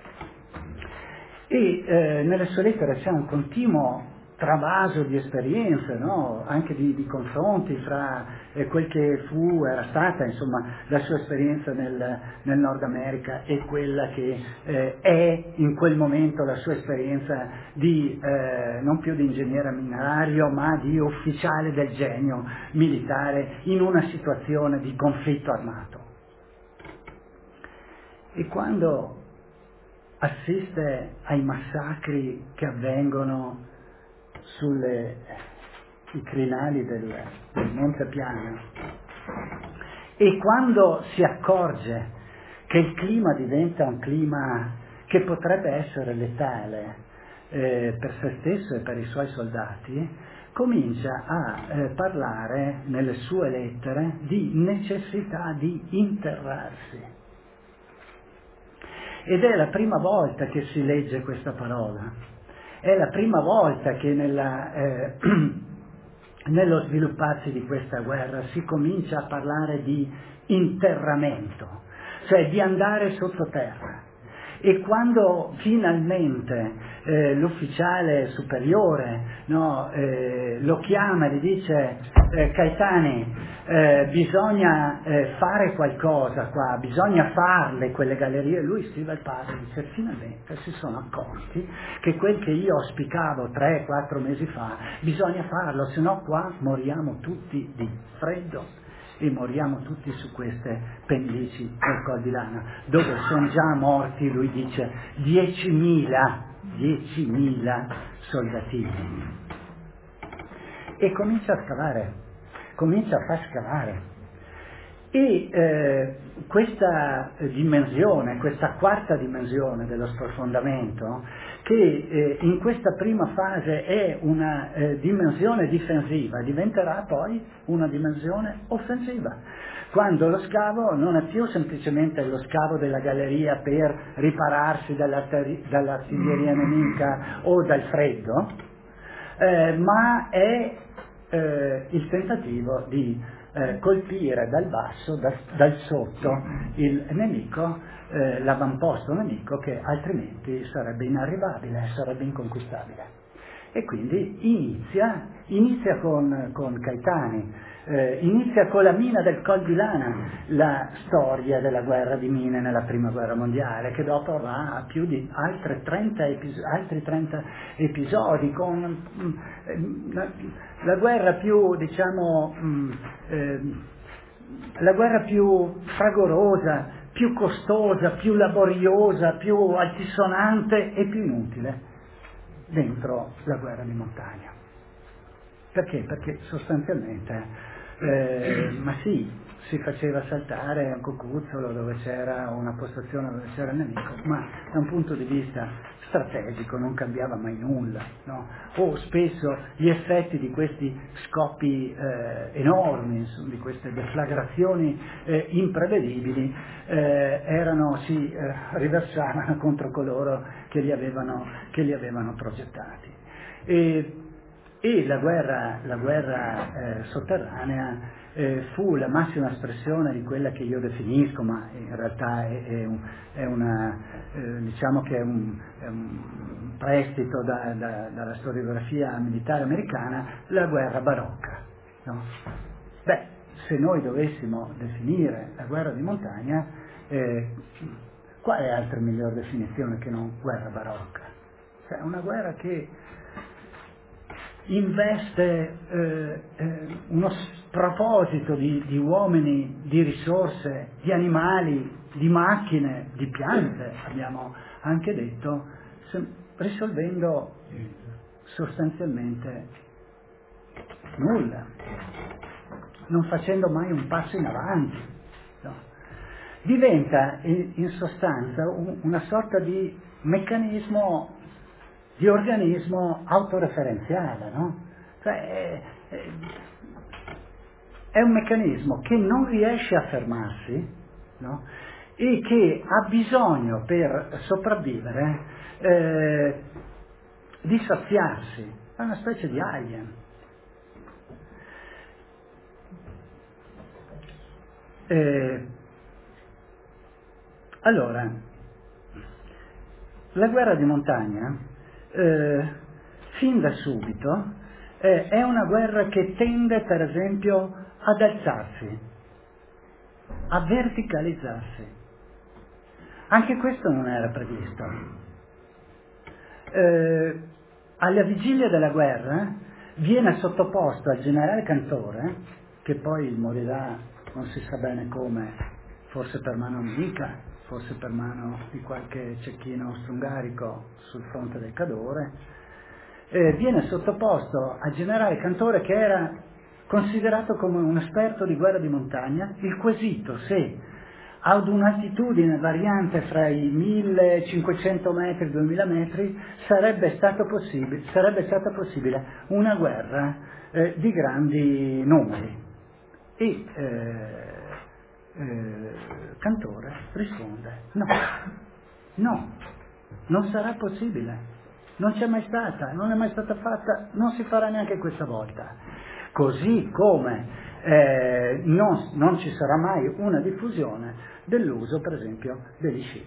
E nelle sue lettere c'è un continuo travaso di esperienze, no? Anche di confronti fra quel che era stata insomma la sua esperienza nel Nord America e quella che è in quel momento la sua esperienza di non più di ingegnere minerario ma di ufficiale del Genio militare in una situazione di conflitto armato. E quando assiste ai massacri che avvengono sui crinali del Monte Piano e quando si accorge che il clima diventa un clima che potrebbe essere letale per se stesso e per i suoi soldati, comincia a parlare nelle sue lettere di necessità di interrarsi. Ed è la prima volta che si legge questa parola. È la prima volta che nello svilupparsi di questa guerra si comincia a parlare di interramento, cioè di andare sottoterra. E quando finalmente l'ufficiale superiore lo chiama e gli dice Caetani, bisogna fare qualcosa qua, bisogna farle quelle gallerie, lui scrive al padre e dice finalmente si sono accorti che quel che io auspicavo 3-4 mesi fa bisogna farlo, se no qua moriamo tutti di freddo e moriamo tutti su queste pendici del Col di Lana, dove sono già morti, lui dice, 10.000 soldatini. E comincia a far scavare. E questa dimensione, questa quarta dimensione dello sprofondamento, che in questa prima fase è una dimensione difensiva, diventerà poi una dimensione offensiva, quando lo scavo non è più semplicemente lo scavo della galleria per ripararsi dall'artiglieria nemica o dal freddo, ma è il tentativo di colpire dal basso, dal sotto, il nemico, l'avamposto nemico che altrimenti sarebbe inarrivabile, sarebbe inconquistabile. E quindi inizia con Caetani, inizia con la mina del Col di Lana, la storia della guerra di mine nella prima guerra mondiale, che dopo va a più di altri 30 episodi, con la guerra più, diciamo, la guerra più fragorosa, più costosa, più laboriosa, più altisonante e più inutile dentro la guerra di montagna. Perché? Perché sostanzialmente ma sì, si faceva saltare un cocuzzolo dove c'era una postazione dove c'era il nemico, ma da un punto di vista strategico non cambiava mai nulla, no? O spesso gli effetti di questi scoppi enormi, di queste deflagrazioni imprevedibili si riversavano contro coloro che li avevano progettati. E la guerra sotterranea fu la massima espressione di quella che io definisco, ma in realtà diciamo che è un prestito dalla storiografia militare americana, la guerra barocca. No? Beh, se noi dovessimo definire la guerra di montagna, quale altra miglior definizione che non guerra barocca? Cioè una guerra che investe uno sproposito di uomini, di risorse, di animali, di macchine, di piante, abbiamo anche detto, risolvendo sostanzialmente nulla, non facendo mai un passo in avanti. No. Diventa in sostanza una sorta di meccanismo, di organismo autoreferenziale, no? Cioè è un meccanismo che non riesce a fermarsi, no? E che ha bisogno per sopravvivere di saziarsi, è una specie di alien. Allora, la guerra di montagna fin da subito è una guerra che tende, per esempio, ad alzarsi, a verticalizzarsi. Anche questo non era previsto. Alla vigilia della guerra viene sottoposto al generale Cantore, che poi morirà non si sa bene come, forse per mano nemica, forse per mano di qualche cecchino austro-ungarico sul fronte del Cadore, viene sottoposto al generale Cantore, che era considerato come un esperto di guerra di montagna, il quesito se ad un'altitudine variante fra i 1500 metri e i 2000 metri sarebbe stata possibile una guerra di grandi numeri. E Cantore risponde no, non sarà possibile, non c'è mai stata, non è mai stata fatta, non si farà neanche questa volta, così come non ci sarà mai una diffusione dell'uso, per esempio, degli sci.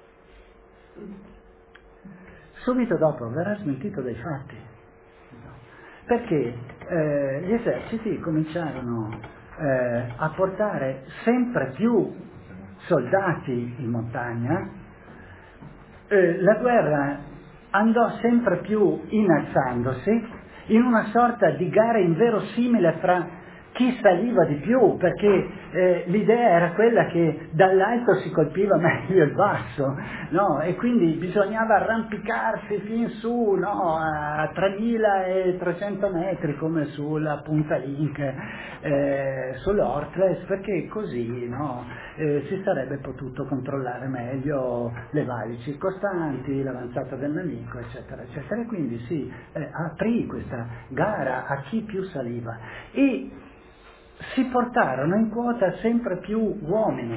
Subito dopo verrà smentito dai fatti, perché gli eserciti cominciarono a portare sempre più soldati in montagna, la guerra andò sempre più innalzandosi in una sorta di gara inverosimile fra chi saliva di più, perché l'idea era quella che dall'alto si colpiva meglio il basso, no? E quindi bisognava arrampicarsi fin su, no? A 3300 metri come sulla Punta Link, sull'Ortles, perché così, no? Si sarebbe potuto controllare meglio le valli circostanti, l'avanzata del nemico, eccetera, eccetera. E quindi si aprì questa gara a chi più saliva e si portarono in quota sempre più uomini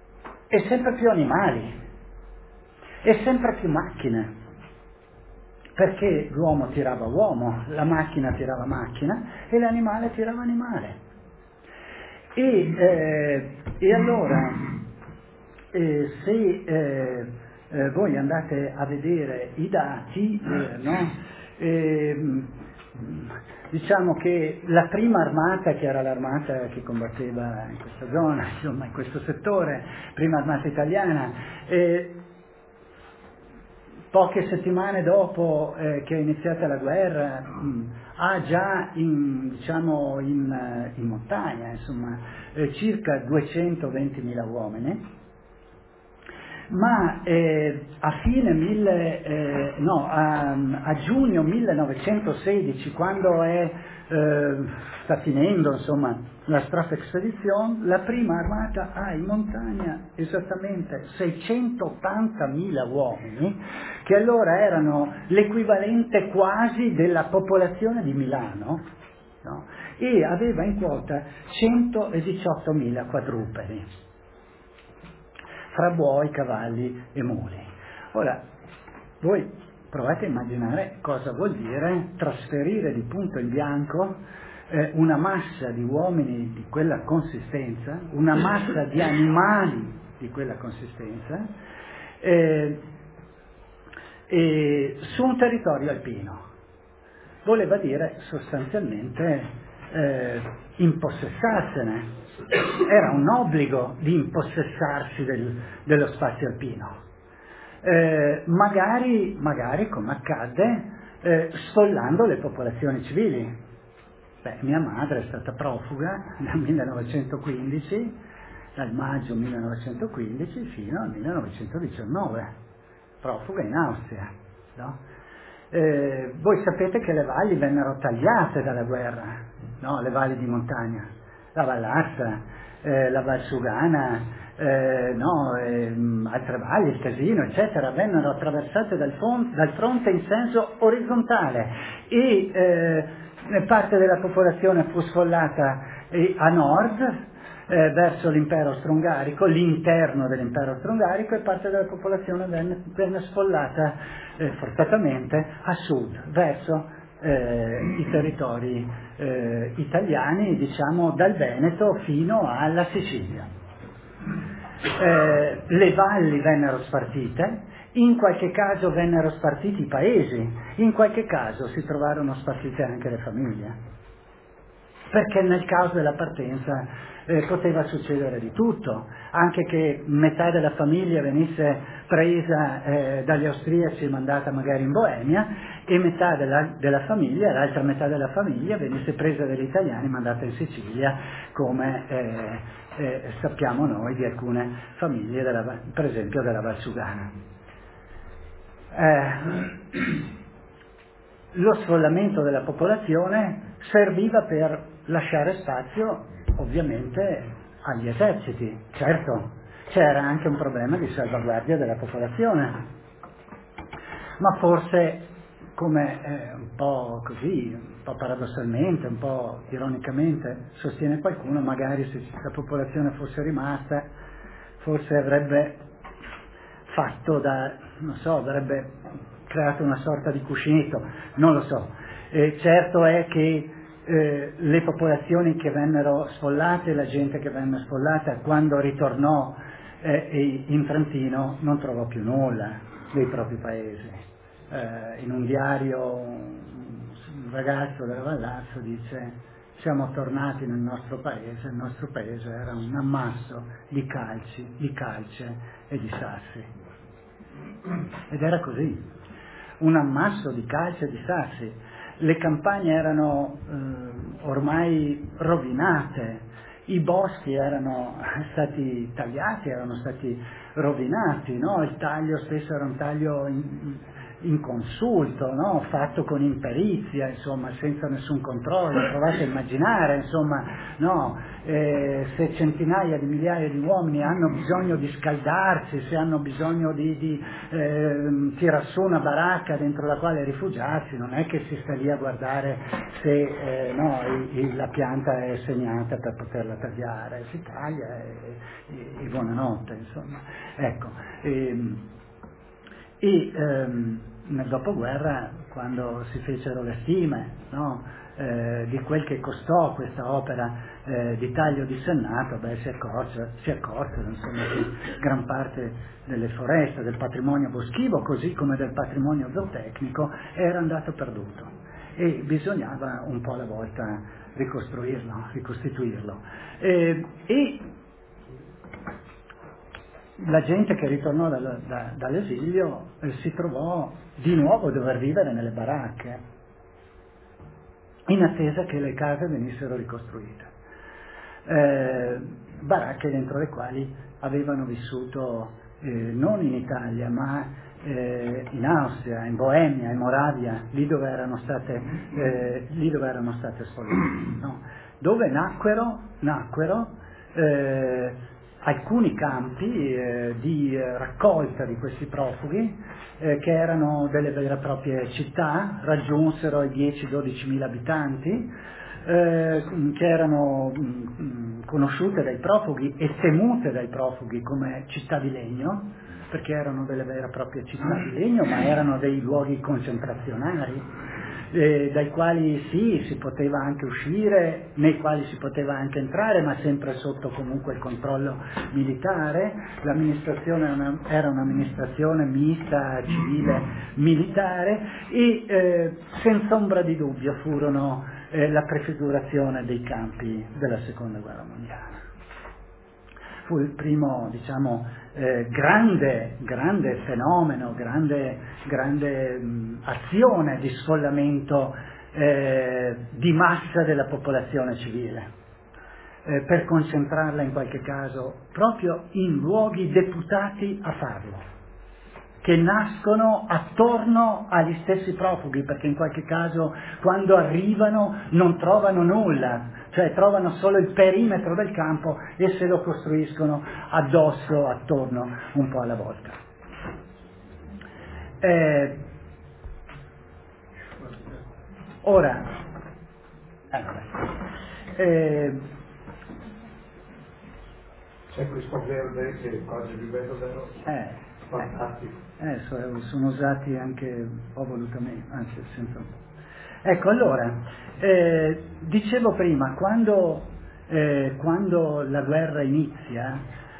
e sempre più animali e sempre più macchine. perché l'uomo tirava uomo, la macchina tirava macchina e l'animale tirava animale. E allora, se voi andate a vedere i dati, diciamo che la prima armata, che era l'armata che combatteva in questa zona, insomma in questo settore, prima armata italiana, poche settimane dopo che è iniziata la guerra, ha già in montagna, insomma, circa 220.000 uomini, ma a giugno 1916, quando sta finendo, insomma, la Strafe Expedition, la prima armata ha in montagna esattamente 680.000 uomini, che allora erano l'equivalente quasi della popolazione di Milano, no? E aveva in quota 118.000 quadrupedi, fra buoi, cavalli e muli. Ora, voi provate a immaginare cosa vuol dire trasferire di punto in bianco una massa di uomini di quella consistenza, una massa di animali di quella consistenza, su un territorio alpino. Voleva dire sostanzialmente impossessarsene. Era un obbligo di impossessarsi dello spazio alpino. Magari, come accadde, sfollando le popolazioni civili. Mia madre è stata profuga dal 1915, dal maggio 1915 fino al 1919, profuga in Austria, no? Voi sapete che le valli vennero tagliate dalla guerra, no? Le valli di montagna, la Vallarta, la Valsugana, altre valli, il Casino, eccetera, vennero attraversate dal fronte in senso orizzontale e parte della popolazione fu sfollata a nord verso l'impero austro-ungarico, l'interno dell'impero austro-ungarico, e parte della popolazione venne sfollata forzatamente a sud verso i territori italiani, diciamo dal Veneto fino alla Sicilia. Le valli vennero spartite, in qualche caso vennero spartiti i paesi, in qualche caso si trovarono spartite anche le famiglie, perché nel caso della partenza poteva succedere di tutto, anche che metà della famiglia venisse presa dagli austriaci e mandata magari in Boemia, e metà della famiglia, l'altra metà della famiglia venisse presa dagli italiani e mandata in Sicilia, come sappiamo noi di alcune famiglie, per esempio della Valsugana. Lo sfollamento della popolazione serviva per lasciare spazio ovviamente agli eserciti. Certo, c'era anche un problema di salvaguardia della popolazione, ma forse, come un po' così, un po' paradossalmente, un po' ironicamente sostiene qualcuno, magari se la popolazione fosse rimasta forse avrebbe avrebbe creato una sorta di cuscinetto, non lo so. Certo è che le popolazioni che vennero sfollate, la gente che venne sfollata, quando ritornò in Trentino non trovò più nulla dei propri paesi. In un diario un ragazzo della Vallarta dice: siamo tornati nel nostro paese, il nostro paese era un ammasso di calci, di calce e di sassi. Ed era così, un ammasso di calce e di sassi. Le campagne erano ormai rovinate, i boschi erano stati tagliati, erano stati rovinati, no? Il taglio spesso era un taglio inconsulto, no? Fatto con imperizia, insomma, senza nessun controllo. Provate a immaginare, insomma, no? Se centinaia di migliaia di uomini hanno bisogno di scaldarsi, se hanno bisogno di tirar su una baracca dentro la quale rifugiarsi, non è che si sta lì a guardare se la pianta è segnata per poterla tagliare, si taglia e buonanotte, insomma. Ecco. nel dopoguerra, quando si fecero le stime, no, di quel che costò questa opera di taglio dissennato, si accorsero insomma, che gran parte delle foreste, del patrimonio boschivo, così come del patrimonio zootecnico, era andato perduto e bisognava un po' alla volta ricostituirlo. E la gente che ritornò dall'esilio si trovò di nuovo a dover vivere nelle baracche, in attesa che le case venissero ricostruite. Baracche dentro le quali avevano vissuto non in Italia, ma in Austria, in Boemia, in Moravia, lì dove erano state sfollate, no? Dove nacquero alcuni campi di raccolta di questi profughi, che erano delle vere e proprie città, raggiunsero i 10-12 mila abitanti, che erano conosciute dai profughi e temute dai profughi come città di legno, perché erano delle vere e proprie città di legno, ma erano dei luoghi concentrazionari, dai quali sì, si poteva anche uscire, nei quali si poteva anche entrare, ma sempre sotto comunque il controllo militare. L'amministrazione era un'amministrazione mista, civile, militare, e senza ombra di dubbio furono la prefigurazione dei campi della Seconda Guerra Mondiale. Fu il primo, grande fenomeno, grande azione di sfollamento di massa della popolazione civile, per concentrarla in qualche caso proprio in luoghi deputati a farlo, che nascono attorno agli stessi profughi, perché in qualche caso quando arrivano non trovano nulla, cioè trovano solo il perimetro del campo e se lo costruiscono addosso, attorno, un po' alla volta. Ora, c'è questo verde che è quasi di vero, fantastico. Sono usati anche un po' volutamente, anzi senza un po'. Ecco, allora, dicevo prima, quando la guerra inizia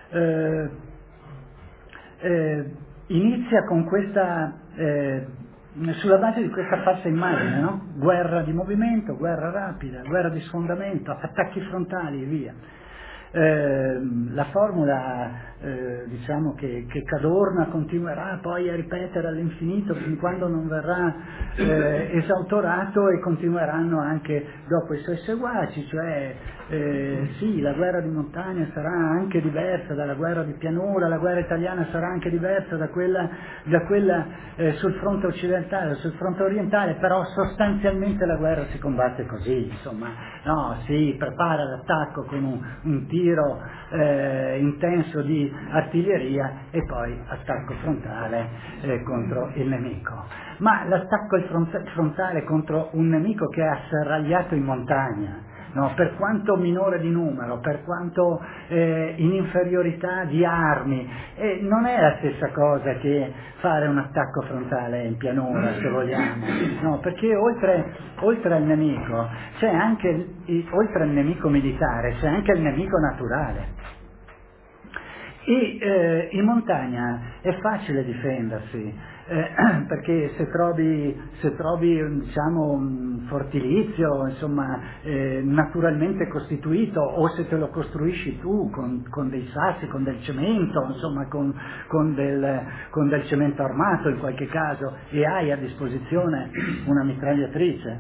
con questa, sulla base di questa falsa immagine, no? Guerra di movimento, guerra rapida, guerra di sfondamento, attacchi frontali e via. La formula che Cadorna continuerà poi a ripetere all'infinito fin quando non verrà esautorato, e continueranno anche dopo i suoi seguaci, cioè sì, la guerra di montagna sarà anche diversa dalla guerra di pianura, la guerra italiana sarà anche diversa da quella sul fronte occidentale, sul fronte orientale, però sostanzialmente la guerra si combatte così, insomma, no, si prepara l'attacco con un tiro intenso di artiglieria e poi attacco frontale contro il nemico. Ma l'attacco frontale contro un nemico che è asserragliato in montagna, no, per quanto minore di numero, per quanto in inferiorità di armi, non è la stessa cosa che fare un attacco frontale in pianura, se vogliamo, no, perché oltre al nemico c'è anche, oltre al nemico militare, c'è anche il nemico naturale. E in montagna è facile difendersi, perché se trovi un fortilizio, insomma, naturalmente costituito, o se te lo costruisci tu con dei sassi, con del cemento, insomma con del cemento armato in qualche caso, e hai a disposizione una mitragliatrice,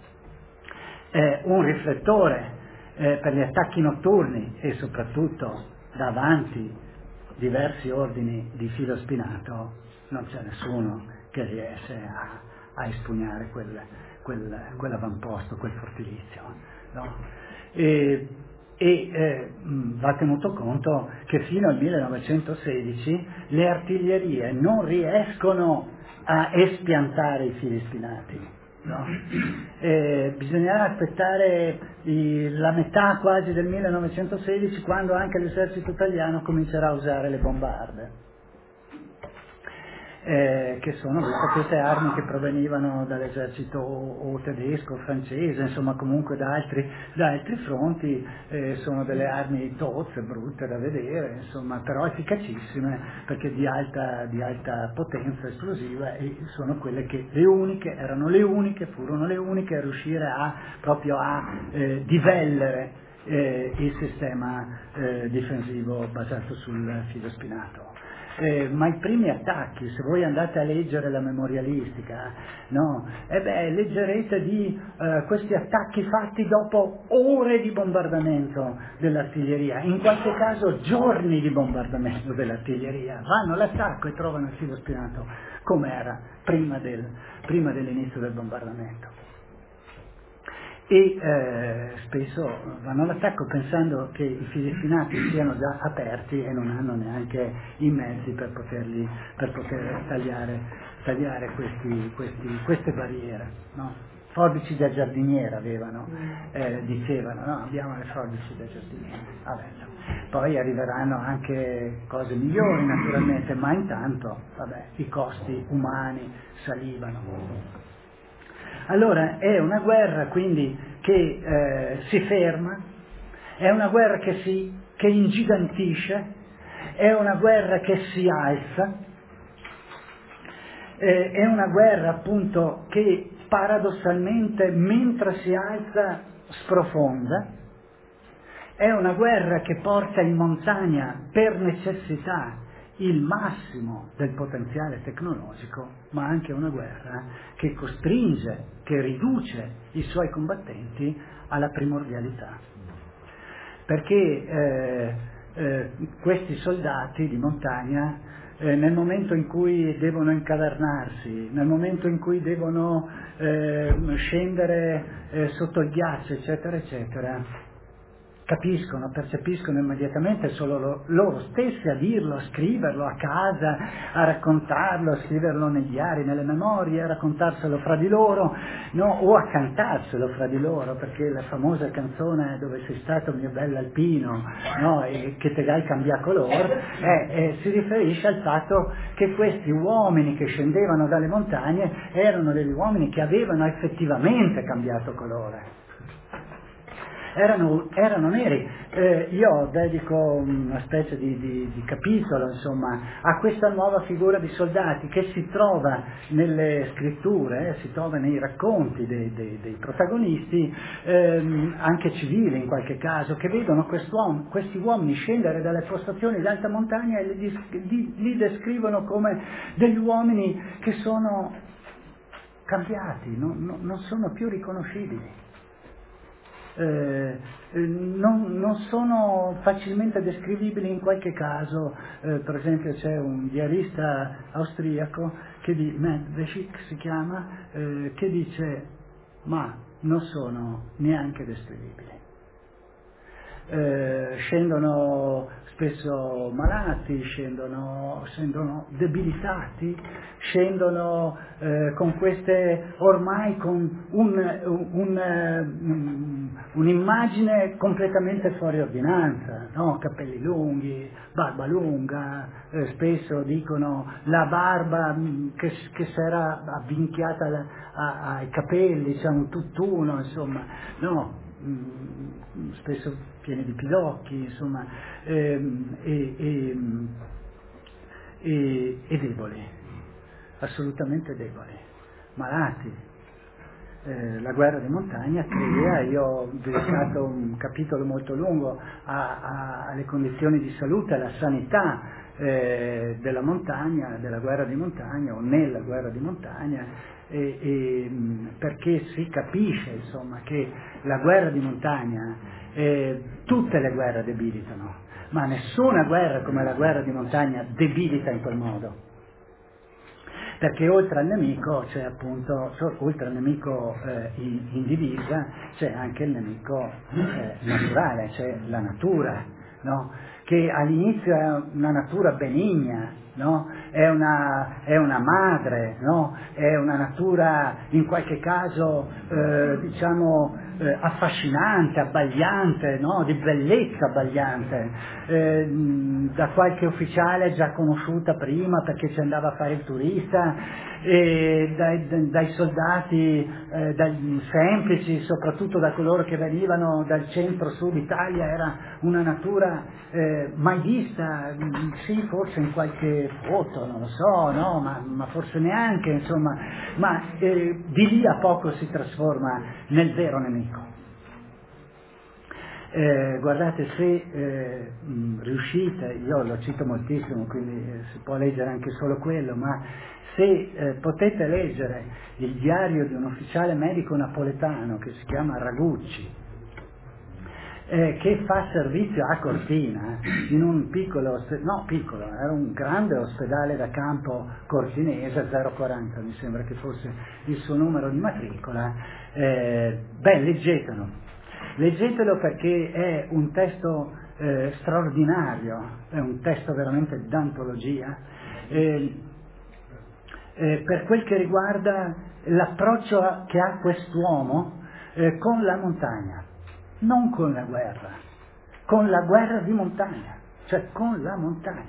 un riflettore per gli attacchi notturni, e soprattutto davanti diversi ordini di filo spinato, non c'è nessuno che riesce a espugnare quell'avamposto, quel fortilizio, no? E va tenuto conto che fino al 1916 le artiglierie non riescono a espiantare i fili spinati. No? Bisognerà aspettare la metà quasi del 1916, quando anche l'esercito italiano comincerà a usare le bombarde. che sono queste armi che provenivano dall'esercito o tedesco o francese, insomma comunque da altri fronti, sono delle armi tozze, brutte da vedere, insomma, però efficacissime perché di alta potenza esplosiva, e sono quelle che furono le uniche a riuscire proprio a divellere il sistema difensivo basato sul filo spinato. Ma i primi attacchi, se voi andate a leggere la memorialistica, no? Leggerete di questi attacchi fatti dopo ore di bombardamento dell'artiglieria, in qualche caso giorni di bombardamento dell'artiglieria. Vanno all'attacco e trovano il filo spinato come era prima dell'inizio del bombardamento. E spesso vanno all'attacco pensando che i fili spinati siano già aperti e non hanno neanche i mezzi per poter tagliare queste barriere, no? Forbici da giardiniera avevano, dicevano, no, abbiamo le forbici da giardiniera. Vabbè, poi arriveranno anche cose migliori naturalmente, ma intanto i costi umani salivano. Allora è una guerra quindi che si ferma, è una guerra che ingigantisce, è una guerra che si alza, è una guerra appunto che paradossalmente mentre si alza sprofonda, è una guerra che porta in montagna per necessità il massimo del potenziale tecnologico, ma anche una guerra che costringe, che riduce i suoi combattenti alla primordialità. Perché questi soldati di montagna, nel momento in cui devono incavernarsi, nel momento in cui devono scendere sotto il ghiaccio, eccetera, eccetera, percepiscono immediatamente, solo loro stessi a dirlo, a scriverlo a casa, a raccontarlo, a scriverlo nei diari, nelle memorie, a raccontarselo fra di loro, no? O a cantarselo fra di loro, perché la famosa canzone Dove sei stato mio bell'alpino, no? E che te gai cambia colore, si riferisce al fatto che questi uomini che scendevano dalle montagne erano degli uomini che avevano effettivamente cambiato colore. Erano neri. Io dedico una specie di capitolo, insomma, a questa nuova figura di soldati che si trova nelle scritture, si trova nei racconti dei protagonisti, anche civili in qualche caso, che vedono questi uomini scendere dalle postazioni di alta montagna e li descrivono come degli uomini che sono cambiati, non sono più riconoscibili. Non sono facilmente descrivibili in qualche caso. Per esempio c'è un diarista austriaco Medvešik si chiama, che dice: ma non sono neanche descrivibili. Scendono spesso malati, scendono debilitati, scendono con un'immagine completamente fuori ordinanza, no? Capelli lunghi, barba lunga, spesso dicono la barba che si era avvinchiata ai capelli, c'è un tutt'uno, insomma, no? Spesso pieni di pidocchi, insomma, e deboli, assolutamente deboli, malati. La guerra di montagna crea, io ho dedicato un capitolo molto lungo alle condizioni di salute, alla sanità della montagna, della guerra di montagna o nella guerra di montagna, perché si capisce, insomma, che la guerra di montagna, tutte le guerre debilitano, ma nessuna guerra come la guerra di montagna debilita in quel modo, perché oltre al nemico c'è appunto, oltre al nemico in divisa, c'è anche il nemico naturale, c'è la natura, no? Che all'inizio è una natura benigna, no? È una madre, no? È una natura in qualche caso affascinante, abbagliante, no? Di bellezza abbagliante, da qualche ufficiale già conosciuta prima perché ci andava a fare il turista, dai soldati dai semplici, soprattutto da coloro che venivano dal centro-sud Italia, era una natura mai vista, sì, forse in qualche foto, non lo so, no? Ma forse neanche, insomma, ma di lì a poco si trasforma nel vero nemico. Guardate, se riuscite, io lo cito moltissimo, quindi si può leggere anche solo quello, ma se potete leggere il diario di un ufficiale medico napoletano che si chiama Ragucci, che fa servizio a Cortina in un piccolo, era un grande ospedale da campo cortinese, 040 mi sembra che fosse il suo numero di matricola, leggetelo perché è un testo straordinario, è un testo veramente d'antologia, per quel che riguarda l'approccio che ha quest'uomo con la montagna, non con la guerra di montagna, cioè con la montagna.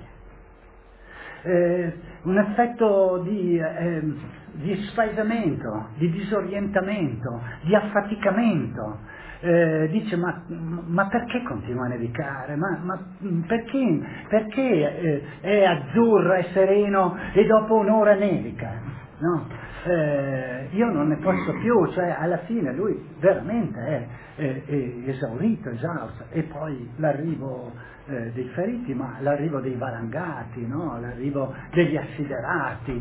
Un effetto di spaesamento, di disorientamento, di affaticamento. Dice ma perché continua a nevicare? Ma perché è azzurro, è sereno e dopo un'ora nevica? No? Io non ne posso più, cioè alla fine lui veramente è esaurito, esausto, e poi l'arrivo dei feriti, ma l'arrivo dei valangati, no? L'arrivo degli assiderati,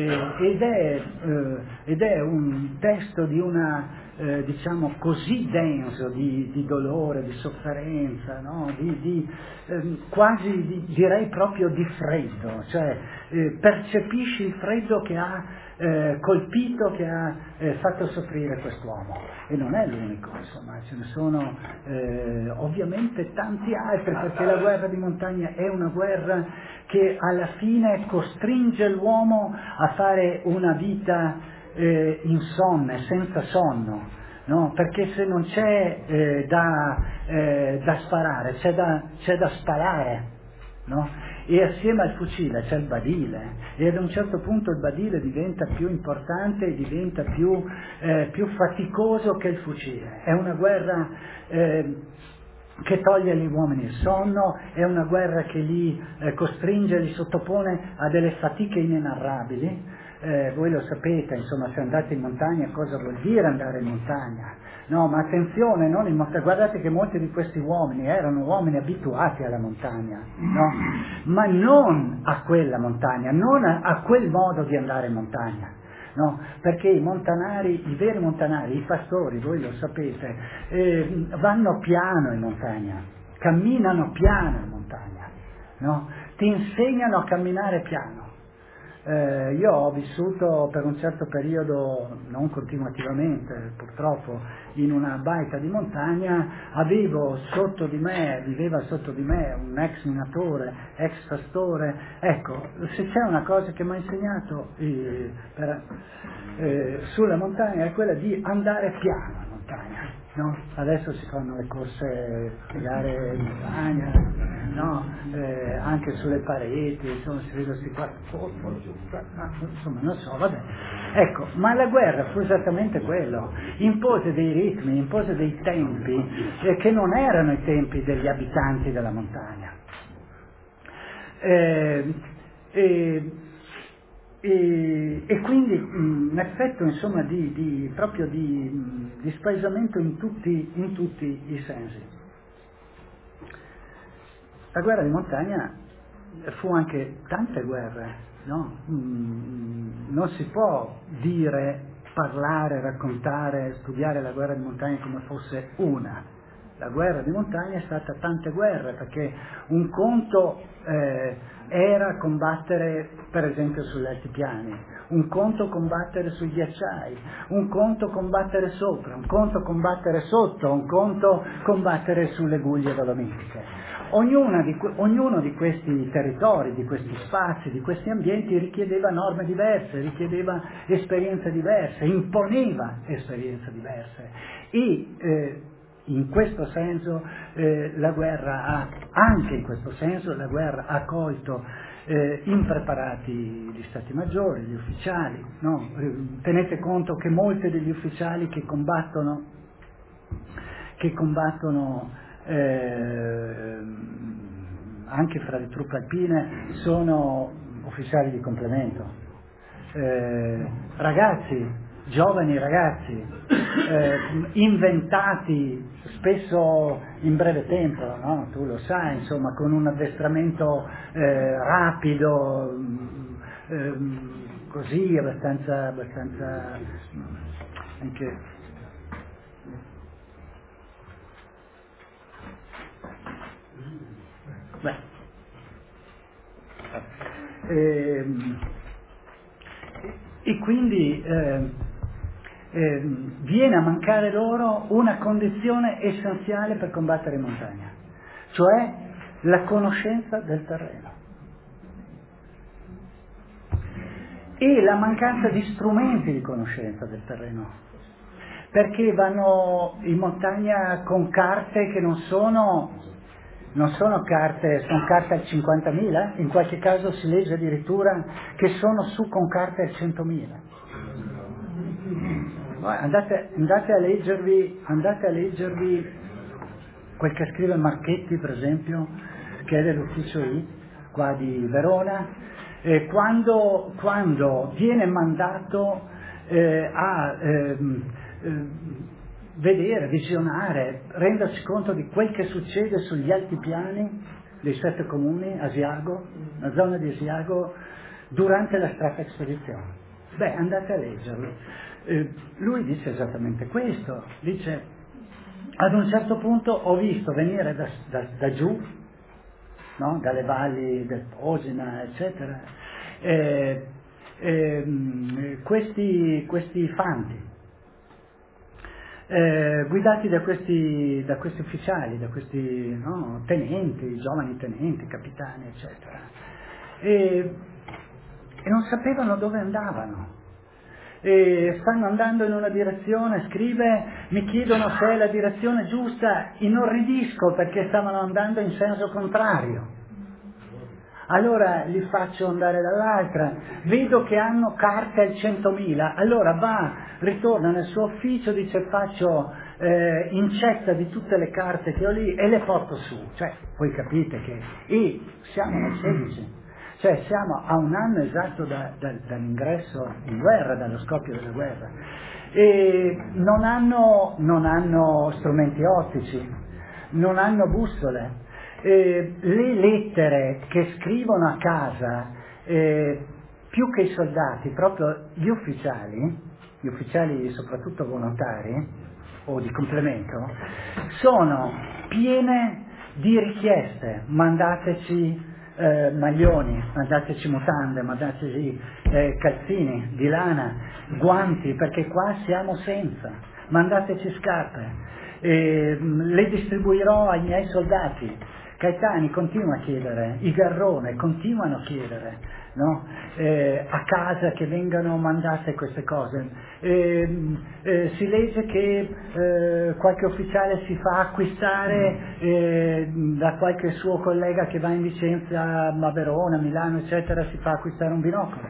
ed è un testo di una diciamo così denso di dolore, di sofferenza, no? Quasi direi proprio di freddo, cioè percepisci il freddo che ha colpito, che ha fatto soffrire quest'uomo, e non è l'unico, insomma, ce ne sono ovviamente tanti altri, perché la guerra di montagna è una guerra che alla fine costringe l'uomo a fare una vita insonne, senza sonno, no? Perché se non c'è da sparare, c'è da sparare, no? E assieme al fucile c'è il badile, e ad un certo punto il badile diventa più importante e diventa più faticoso che il fucile. È una guerra che toglie agli uomini il sonno, è una guerra che li costringe, li sottopone a delle fatiche inenarrabili. Voi lo sapete, insomma, se andate in montagna cosa vuol dire andare in montagna? No, ma attenzione, non in montagna. Guardate che molti di questi uomini erano uomini abituati alla montagna, no? Ma non a quella montagna, non a quel modo di andare in montagna, no? Perché i montanari, i veri montanari, i pastori, voi lo sapete, vanno piano in montagna, camminano piano in montagna, no? Ti insegnano a camminare piano. Io ho vissuto per un certo periodo, non continuativamente purtroppo, in una baita di montagna, viveva sotto di me un ex minatore, ex pastore. Ecco, se c'è una cosa che mi ha insegnato sulla montagna è quella di andare piano in montagna. No? Adesso si fanno le corse di gare in montagna, no? Anche sulle pareti, insomma, si vedono questi quattro, insomma, non so, vabbè. Ecco, ma la guerra fu esattamente quello, impose dei ritmi, impose dei tempi che non erano i tempi degli abitanti della montagna. E quindi un effetto, insomma, proprio di spaesamento in tutti i sensi. La guerra di montagna fu anche tante guerre, no? Non si può dire, parlare, raccontare, studiare la guerra di montagna come fosse una, La guerra di montagna è stata tante guerre, perché un conto era combattere per esempio sugli altipiani, un conto combattere sui ghiacciai, un conto combattere sopra, un conto combattere sotto, un conto combattere sulle guglie dolomitiche. Ognuno di questi territori, di questi spazi, di questi ambienti richiedeva norme diverse, richiedeva esperienze diverse, imponeva esperienze diverse e in questo senso anche in questo senso la guerra ha colto impreparati gli stati maggiori, gli ufficiali, no? Tenete conto che molti degli ufficiali che combattono anche fra le truppe alpine sono ufficiali di complemento, giovani ragazzi, inventati spesso in breve tempo, no? Tu lo sai, insomma, con un addestramento rapido, così abbastanza anche. E quindi viene a mancare loro una condizione essenziale per combattere in montagna, cioè la conoscenza del terreno e la mancanza di strumenti di conoscenza del terreno, perché vanno in montagna con carte che non sono carte, sono carte al 50.000, in qualche caso si legge addirittura che sono su con carte al 100.000. Andate a leggervi quel che scrive Marchetti, per esempio, che è dell'ufficio I, qua di Verona, quando viene mandato a vedere, visionare, rendersi conto di quel che succede sugli altipiani dei 7 comuni, Asiago, la zona di Asiago, durante la stretta spedizione. Andate a leggerlo. Lui dice esattamente questo, dice: ad un certo punto ho visto venire da giù, no? Dalle valli del Posina, eccetera, questi fanti, guidati da questi ufficiali, da questi tenenti, giovani tenenti, capitani, eccetera, e non sapevano dove andavano. E stanno andando in una direzione, scrive, mi chiedono se è la direzione giusta, inorridisco perché stavano andando in senso contrario. Allora li faccio andare dall'altra, vedo che hanno carte al 100.000, allora ritorna nel suo ufficio, dice faccio incetta di tutte le carte che ho lì e le porto su. Cioè, voi capite che siamo nel 16, cioè siamo a un anno esatto dall'ingresso in guerra, dallo scoppio della guerra, e non hanno strumenti ottici, non hanno bussole. Le lettere che scrivono a casa, più che i soldati, proprio gli ufficiali soprattutto volontari o di complemento, sono piene di richieste: mandateci maglioni, mandateci mutande, mandateci calzini di lana, guanti, perché qua siamo senza, mandateci scarpe, le distribuirò ai miei soldati. Caetani continua a chiedere, i Garrone continuano a chiedere, no? A casa che vengano mandate queste cose. Si legge che qualche ufficiale si fa acquistare da qualche suo collega che va in Vicenza, a Verona, Milano, eccetera, si fa acquistare un binocolo.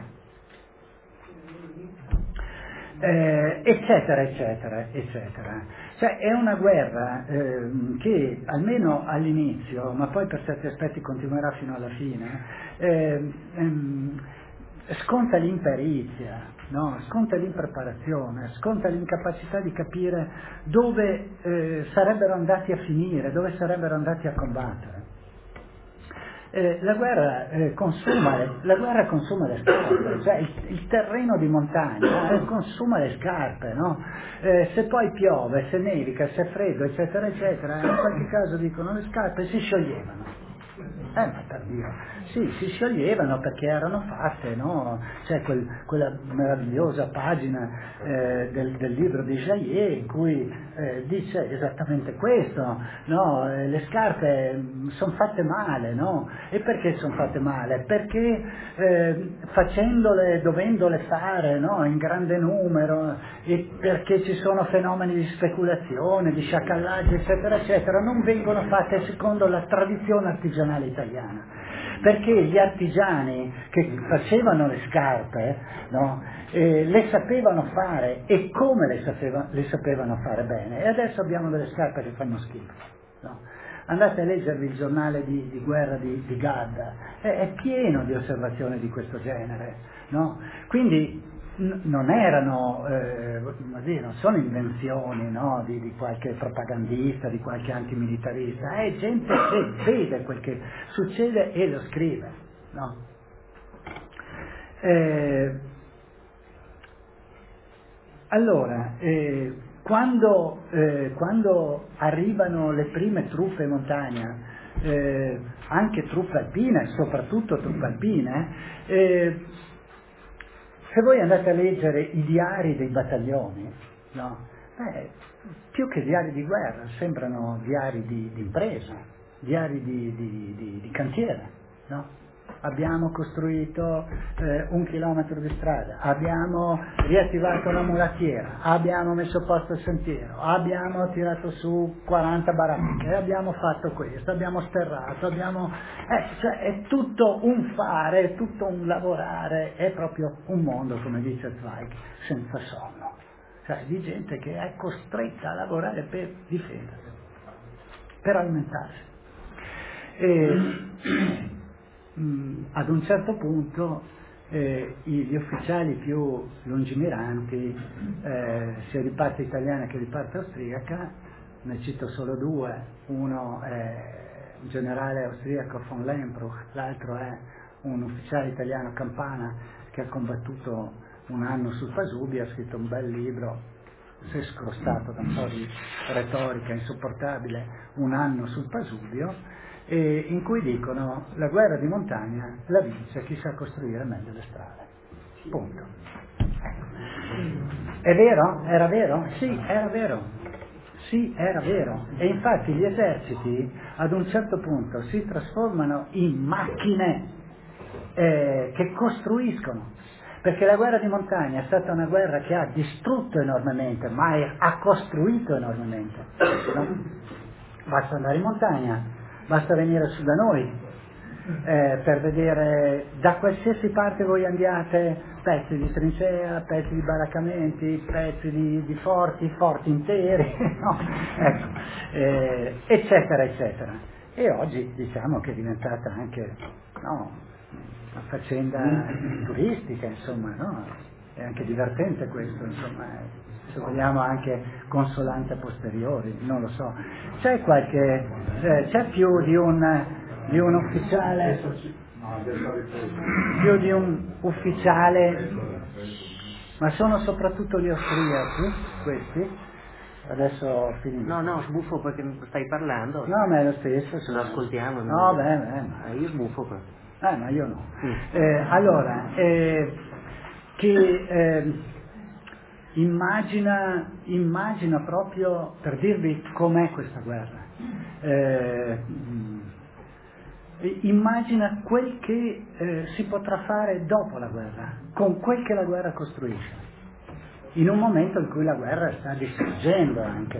Eccetera, eccetera, eccetera. Cioè è una guerra che almeno all'inizio, ma poi per certi aspetti continuerà fino alla fine, sconta l'imperizia, no? Sconta l'impreparazione, sconta l'incapacità di capire dove sarebbero andati a finire, dove sarebbero andati a combattere. la guerra consuma le scarpe, cioè il terreno di montagna consuma le scarpe, no? Se poi piove, se nevica, se è freddo, eccetera, eccetera, in qualche caso dicono le scarpe si scioglievano. Ma per Dio, sì, si scioglievano perché erano fatte, no? C'è quella meravigliosa pagina del libro di Jaillet in cui dice esattamente questo, no? Le scarpe sono fatte male, no? E perché sono fatte male? Perché facendole, dovendole fare, no? In grande numero, e perché ci sono fenomeni di speculazione, di sciacallaggio, eccetera, eccetera, non vengono fatte secondo la tradizione artigianale italiana. Perché gli artigiani che facevano le scarpe, no, le sapevano fare, e come le sapevano fare bene, e adesso abbiamo delle scarpe che fanno schifo, no? Andate a leggervi il giornale di guerra di Gadda, è pieno di osservazioni di questo genere, no? Quindi non erano, non sono invenzioni, no, di qualche propagandista, di qualche antimilitarista, è gente che vede quel che succede e lo scrive, no? Allora, quando arrivano le prime truppe in montagna, anche truppe alpine, soprattutto truppe alpine, se voi andate a leggere i diari dei battaglioni, no? Più che diari di guerra, sembrano diari di impresa, diari di cantiere, no? Abbiamo costruito 1 chilometro di strada, abbiamo riattivato la mulattiera, abbiamo messo a posto il sentiero, abbiamo tirato su 40 baracche, abbiamo fatto questo, abbiamo sterrato, cioè è tutto un fare, è tutto un lavorare, è proprio un mondo, come dice Zweig, senza sonno, cioè di gente che è costretta a lavorare per difendersi, per alimentarsi. Ad un certo punto gli ufficiali più lungimiranti, sia di parte italiana che di parte austriaca, ne cito solo 2, uno è un generale austriaco von Lehmbruch, l'altro è un ufficiale italiano Campana che ha combattuto 1 anno sul Pasubio, ha scritto un bel libro, si è scrostato da un po' di retorica insopportabile, 1 anno sul Pasubio, e in cui dicono la guerra di montagna la vince chi sa costruire meglio le strade. Punto. È vero? Era vero? Sì, era vero. Sì, era vero. E infatti gli eserciti ad un certo punto si trasformano in macchine che costruiscono. Perché la guerra di montagna è stata una guerra che ha distrutto enormemente, ma ha costruito enormemente. No? Basta andare in montagna. Basta venire su da noi per vedere da qualsiasi parte voi andiate, pezzi di trincea, pezzi di baraccamenti, pezzi di forti interi, no? Ecco, eccetera, eccetera. E oggi diciamo che è diventata anche, no, una faccenda turistica, insomma, no? È anche divertente questo, insomma, se vogliamo anche consolante a posteriori, non lo so. C'è più di un ufficiale, ma sono soprattutto gli austriaci, questi? Adesso ho finito. No, sbuffo perché stai parlando. No, ma è lo stesso. Se lo ascoltiamo. No, beh. Io sbuffo però. Ma io no. Allora, che immagina proprio, per dirvi com'è questa guerra, immagina quel che si potrà fare dopo la guerra, con quel che la guerra costruisce, in un momento in cui la guerra sta distruggendo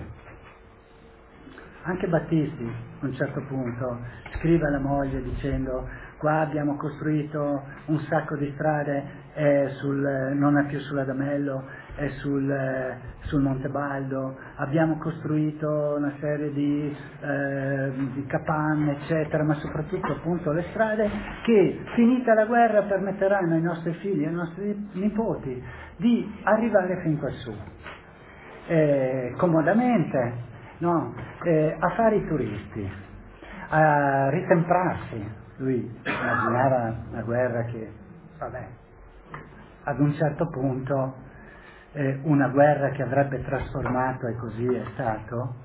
anche Battisti a un certo punto scrive alla moglie dicendo: qua abbiamo costruito un sacco di strade, non è più sull'Adamello, è sul Monte Baldo, abbiamo costruito una serie di capanne, eccetera, ma soprattutto appunto le strade che, finita la guerra, permetteranno ai nostri figli e ai nostri nipoti di arrivare fin quassù, comodamente, no? A fare i turisti, a ritemprarsi, lui immaginava una guerra che, vabbè, ad un certo punto una guerra che avrebbe trasformato, e così è stato,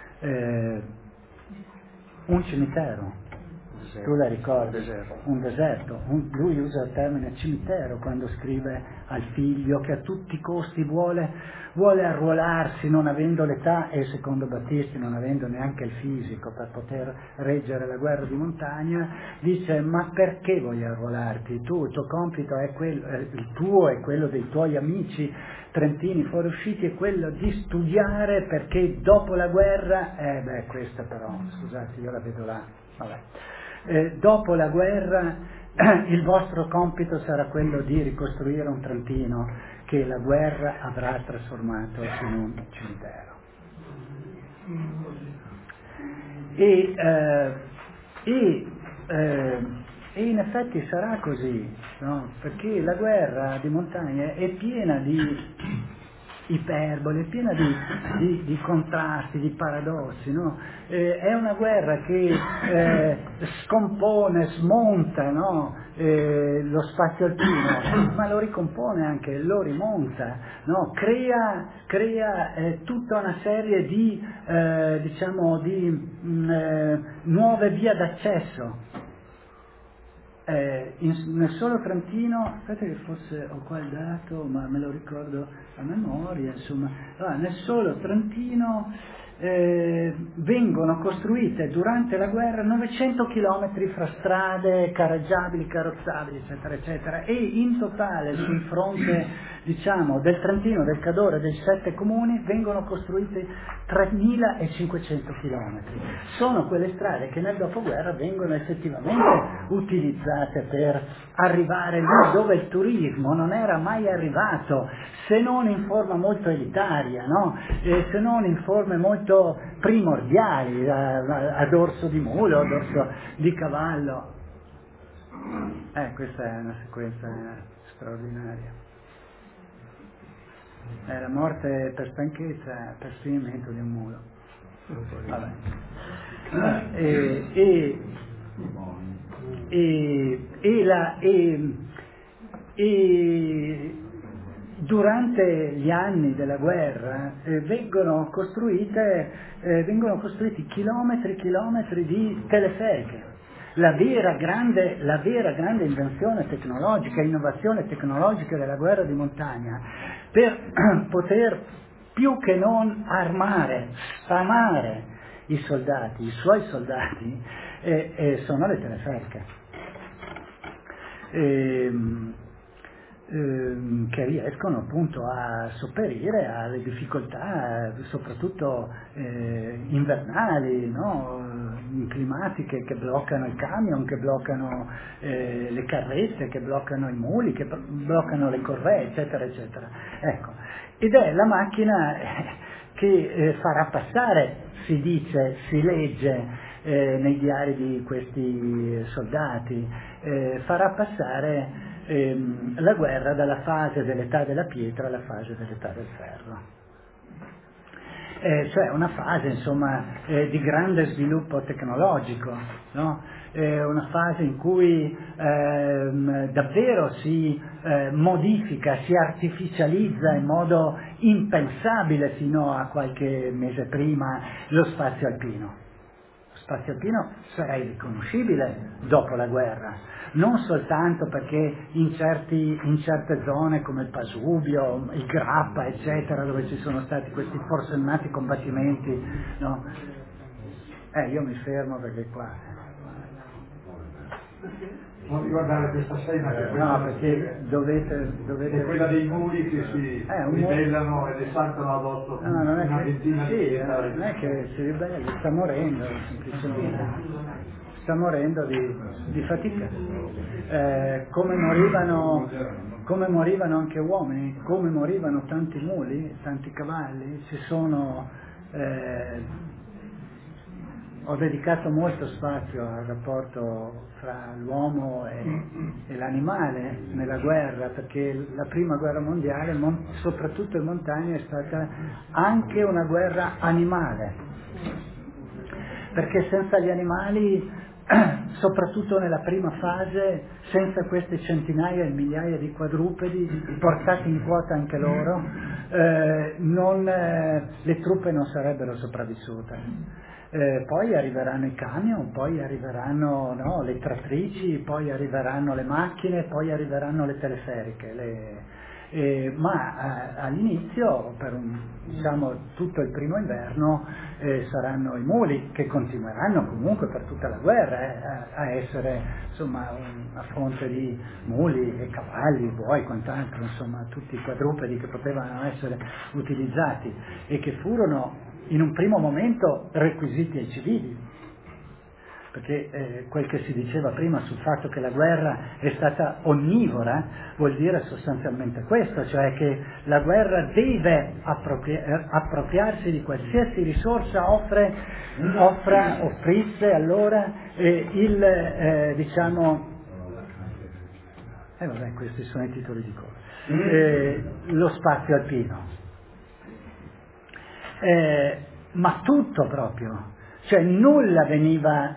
un cimitero. Tu la ricordi? Un deserto. Lui usa il termine cimitero quando scrive al figlio che a tutti i costi vuole arruolarsi, non avendo l'età, e secondo Battisti non avendo neanche il fisico per poter reggere la guerra di montagna. Dice: ma perché vuoi arruolarti? Tu, il tuo compito è quello, il tuo e quello dei tuoi amici trentini fuoriusciti, è quello di studiare, perché dopo la guerra, questa però, scusate, io la vedo là, vabbè. Dopo la guerra il vostro compito sarà quello di ricostruire un Trentino che la guerra avrà trasformato in un cimitero. E in effetti sarà così, no? Perché la guerra di montagna è piena di iperbole, è piena di contrasti, di paradossi, no? È una guerra che scompone, smonta, no? Lo spazio alpino, ma lo ricompone anche, lo rimonta, no? Crea tutta una serie di nuove vie d'accesso. Nel solo Trentino, aspetta che forse ho qua il dato, ma me lo ricordo a memoria, insomma, nel solo Trentino vengono costruite durante la guerra 900 chilometri fra strade carreggiabili, carrozzabili, eccetera, eccetera, e in totale sul fronte, diciamo, del Trentino, del Cadore, dei 7 comuni, vengono costruiti 3.500 chilometri. Sono quelle strade che nel dopoguerra vengono effettivamente utilizzate per arrivare lì dove il turismo non era mai arrivato, se non in forma molto elitaria, no? Se non in forme molto primordiali, a dorso di mulo, a dorso di cavallo. Questa è una sequenza straordinaria. È la morte per stanchezza, per sfinimento di un mulo. Vabbè. Durante gli anni della guerra vengono costruiti chilometri e chilometri di teleferiche. La vera grande invenzione tecnologica, innovazione tecnologica della guerra di montagna, per poter più che non armare, sfamare i suoi soldati, sono le teleferiche. Che riescono appunto a sopperire alle difficoltà soprattutto invernali, no? Climatiche, che bloccano i camion, che bloccano le carrette, che bloccano i muli, che bloccano le corree, eccetera, eccetera. Ecco, ed è la macchina che farà passare, si dice, si legge nei diari di questi soldati, farà passare la guerra dalla fase dell'età della pietra alla fase dell'età del ferro. Cioè una fase, insomma, di grande sviluppo tecnologico, no? Una fase in cui davvero si modifica, si artificializza in modo impensabile fino a qualche mese prima lo spazio alpino. Lo spazio alpino sarà irriconoscibile dopo la guerra. Non soltanto perché in certe zone come il Pasubio, il Grappa, eccetera, dove ci sono stati questi forsennati combattimenti, no? Io mi fermo perché qua. Non riguardare questa scena che perché dovete è quella dei muri che si ribellano e le saltano addosso una ventina di militari. Non è che si ribella, sta morendo semplicemente. Sta morendo di fatica, come morivano anche uomini, come morivano tanti muli, tanti cavalli. Ho dedicato molto spazio al rapporto fra l'uomo e l'animale nella guerra, perché la prima guerra mondiale, soprattutto in montagna, è stata anche una guerra animale, perché senza gli animali soprattutto nella prima fase, senza queste centinaia e migliaia di quadrupedi, portati in quota anche loro, le truppe non sarebbero sopravvissute. Poi arriveranno i camion, poi arriveranno le trattrici, poi arriveranno le macchine, poi arriveranno le teleferiche. Ma all'inizio, per tutto il primo inverno, saranno i muli, che continueranno comunque per tutta la guerra a essere a fronte di muli e cavalli, buoi, quant'altro, tutti i quadrupedi che potevano essere utilizzati e che furono in un primo momento requisiti ai civili, perché quel che si diceva prima sul fatto che la guerra è stata onnivora vuol dire sostanzialmente questo, cioè che la guerra deve appropriarsi di qualsiasi risorsa offrisse allora questi sono i titoli di coda, lo spazio alpino. Ma tutto proprio, cioè nulla veniva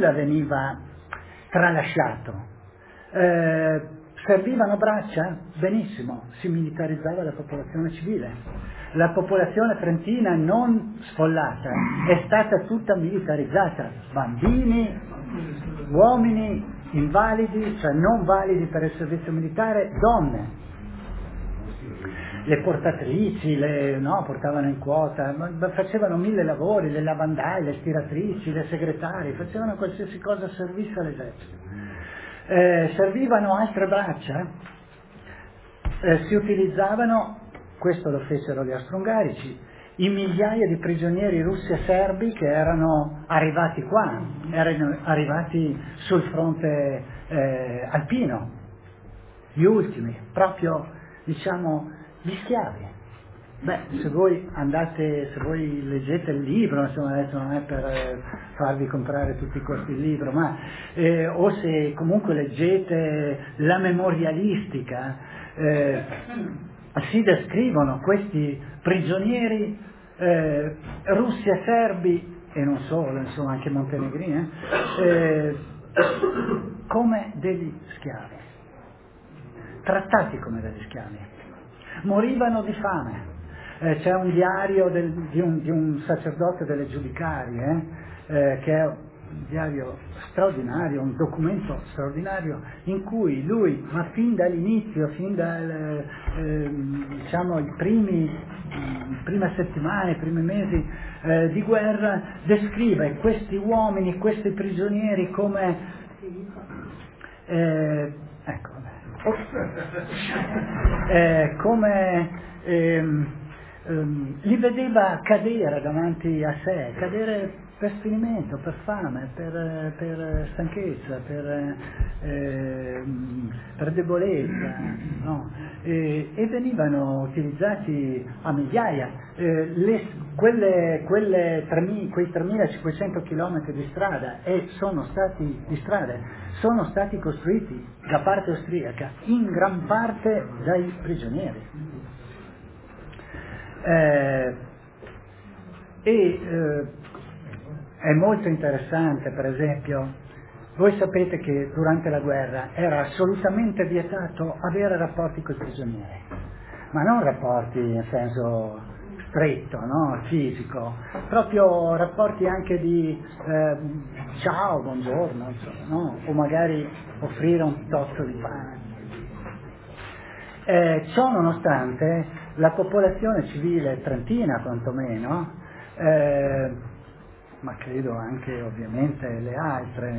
tralasciato. Servivano braccia? Benissimo, si militarizzava la popolazione civile. La popolazione trentina non sfollata è stata tutta militarizzata, bambini, uomini, invalidi, cioè non validi per il servizio militare, donne. Le portatrici, portavano in quota, facevano 1000 lavori, le lavandai, le stiratrici, le segretarie, facevano qualsiasi cosa servisse all'esercito. Servivano altre braccia, si utilizzavano, questo lo fecero gli austro-ungarici, i migliaia di prigionieri russi e serbi che erano arrivati qua, erano arrivati sul fronte alpino, gli ultimi, proprio gli schiavi. Se voi leggete il libro, adesso non è per farvi comprare tutti i costi il libro, ma o se comunque leggete la memorialistica, si descrivono questi prigionieri russi e serbi, e non solo, anche montenegrini, come degli schiavi, trattati come degli schiavi. Morivano di fame. C'è un diario di un sacerdote delle Giudicarie, che è un diario straordinario, un documento straordinario, in cui lui, ma fin dall'inizio, fin dal prime settimane, i primi mesi di guerra, descrive questi uomini, questi prigionieri come li vedeva cadere davanti a sé, cadere per sfinimento, per fame, per stanchezza, per debolezza, no? E venivano utilizzati a migliaia. Quei 3.500 chilometri di strada sono stati costruiti da parte austriaca in gran parte dai prigionieri. È molto interessante, per esempio, voi sapete che durante la guerra era assolutamente vietato avere rapporti con i prigionieri, ma non rapporti in senso stretto, no? Fisico, proprio rapporti anche di ciao, buongiorno, insomma, no? O magari offrire un tozzo di pane. Ciò nonostante la popolazione civile trentina quantomeno, ma credo anche ovviamente le altre,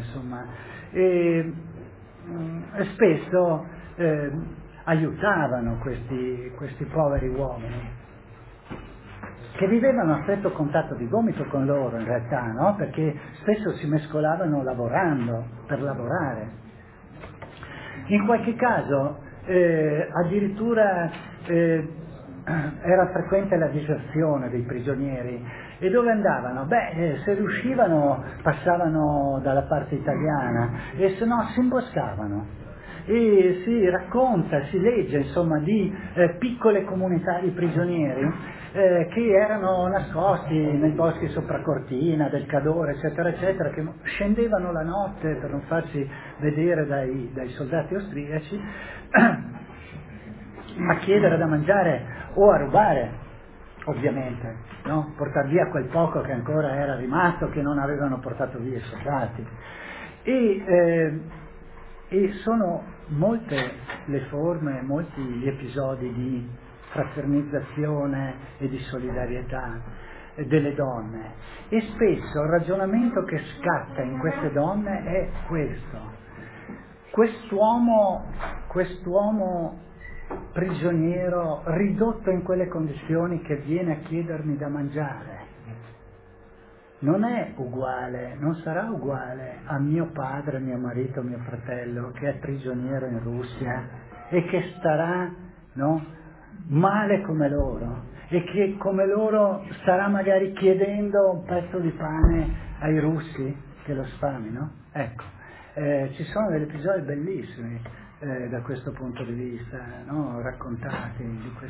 spesso aiutavano questi poveri uomini che vivevano a stretto contatto di gomito con loro in realtà, no? Perché spesso si mescolavano per lavorare. In qualche caso addirittura era frequente la diserzione dei prigionieri. E dove andavano? Se riuscivano passavano dalla parte italiana, e se no si imboscavano. E si racconta, si legge di piccole comunità di prigionieri che erano nascosti nei boschi sopra Cortina, del Cadore, eccetera, eccetera, che scendevano la notte per non farsi vedere dai soldati austriaci a chiedere da mangiare o a rubare, ovviamente, no? Portar via quel poco che ancora era rimasto, che non avevano portato via i soldati. E sono molte le forme, molti gli episodi di fraternizzazione e di solidarietà delle donne, e spesso il ragionamento che scatta in queste donne è questo: quest'uomo prigioniero, ridotto in quelle condizioni, che viene a chiedermi da mangiare, non è uguale, non sarà uguale a mio padre, mio marito, mio fratello, che è prigioniero in Russia e che starà, no, male come loro, e che come loro starà magari chiedendo un pezzo di pane ai russi che lo sfamino. Ecco, ci sono degli episodi bellissimi da questo punto di vista, no? Raccontati